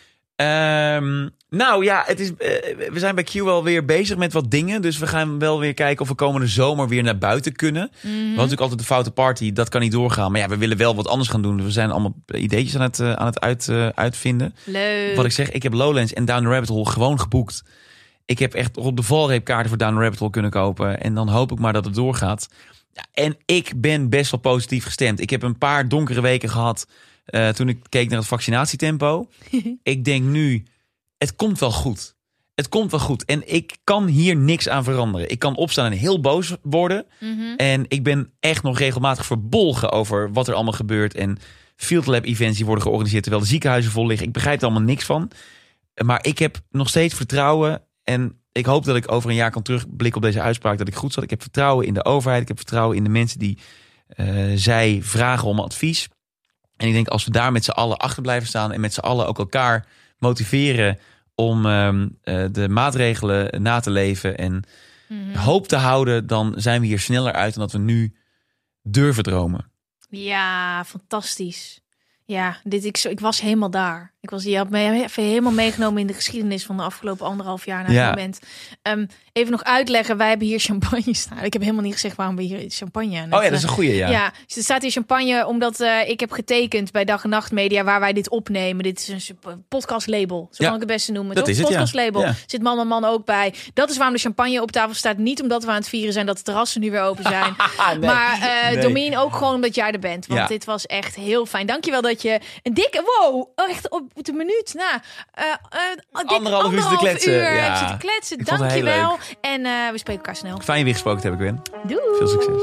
Nou ja, het is, we zijn bij Q wel weer bezig met wat dingen. Dus we gaan wel weer kijken of we komende zomer weer naar buiten kunnen. We hadden natuurlijk altijd de foute party. Dat kan niet doorgaan. Maar ja, we willen wel wat anders gaan doen. We zijn allemaal ideetjes aan het uitvinden. Leuk. Wat ik zeg, ik heb Lowlands en Down the Rabbit Hole gewoon geboekt. Ik heb echt op de valreep kaarten voor Down the Rabbit Hole kunnen kopen. En dan hoop ik maar dat het doorgaat. Ja, en ik ben best wel positief gestemd. Ik heb een paar donkere weken gehad toen ik keek naar het vaccinatietempo. Ik denk nu, het komt wel goed. Het komt wel goed. En ik kan hier niks aan veranderen. Ik kan opstaan en heel boos worden. En ik ben echt nog regelmatig verbolgen over wat er allemaal gebeurt. En field lab events die worden georganiseerd terwijl de ziekenhuizen vol liggen. Ik begrijp er allemaal niks van. Maar ik heb nog steeds vertrouwen. En ik hoop dat ik over een jaar kan terugblikken op deze uitspraak. Dat ik goed zat. Ik heb vertrouwen in de overheid. Ik heb vertrouwen in de mensen die zij vragen om advies. En ik denk als we daar met z'n allen achter blijven staan. En met z'n allen ook elkaar motiveren om de maatregelen na te leven. En hoop te houden. Dan zijn we hier sneller uit dan dat we nu durven dromen. Ja, fantastisch. Ja, ik was helemaal daar. Je had me even helemaal meegenomen in de geschiedenis van de afgelopen 1,5 jaar naar het moment. Even nog uitleggen, wij hebben hier champagne staan. Ik heb helemaal niet gezegd waarom we hier champagne... Dat is een goeie, ja. Ja, dus er staat hier champagne omdat ik heb getekend bij Dag en Nacht Media waar wij dit opnemen. Dit is een podcastlabel, zo kan ik het beste noemen. Dat is het, podcastlabel. Ja. Zit man ook bij. Dat is waarom de champagne op tafel staat. Niet omdat we aan het vieren zijn dat de terrassen nu weer open zijn. Nee. Maar Domien, ook gewoon omdat jij er bent. Want dit was echt heel fijn. Dankjewel dat je een dikke... Wow, echt op de minuut na. Anderhalf uur zitten kletsen. Heb zitten kletsen. Dankjewel. En we spreken elkaar snel. Fijn je weer gesproken te hebben, Gwen. Doei. Veel succes.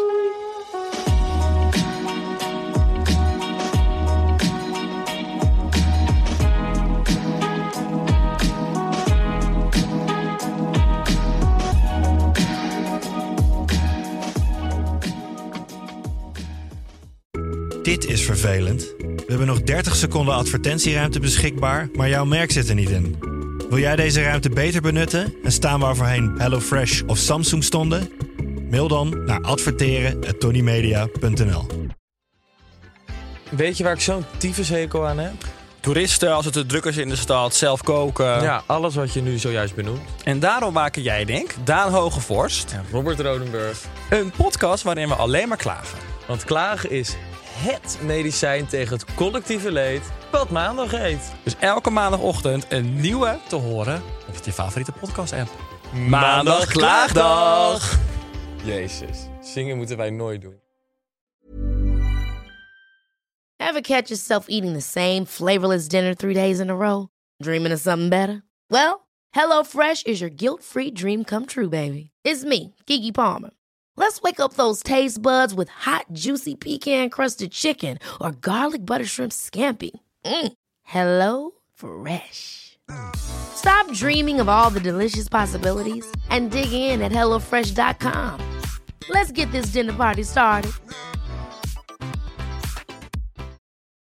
Dit is vervelend. We hebben nog 30 seconden advertentieruimte beschikbaar, maar jouw merk zit er niet in. Wil jij deze ruimte beter benutten en staan waar voorheen HelloFresh of Samsung stonden? Mail dan naar adverteren@tonymedia.nl. Weet je waar ik zo'n tyfushekel aan heb? Toeristen, als het te druk is in de stad, zelf koken. Ja, alles wat je nu zojuist benoemt. En daarom maken jij, Daan Hogevorst, Robert Rodenburg. een podcast waarin we alleen maar klagen. Want klagen is het medicijn tegen het collectieve leed wat maandag heet. Dus elke maandagochtend een nieuwe te horen op je favoriete podcast-app. Maandag Klaagdag! Jezus, zingen moeten wij nooit doen. Ever catch yourself eating the same flavorless dinner 3 days in a row? Dreaming of something better? Well, HelloFresh is your guilt-free dream come true, baby. It's me, Keke Palmer. Let's wake up those taste buds with hot, juicy pecan-crusted chicken or garlic butter shrimp scampi. Hello Fresh. Stop dreaming of all the delicious possibilities and dig in at HelloFresh.com. Let's get this dinner party started.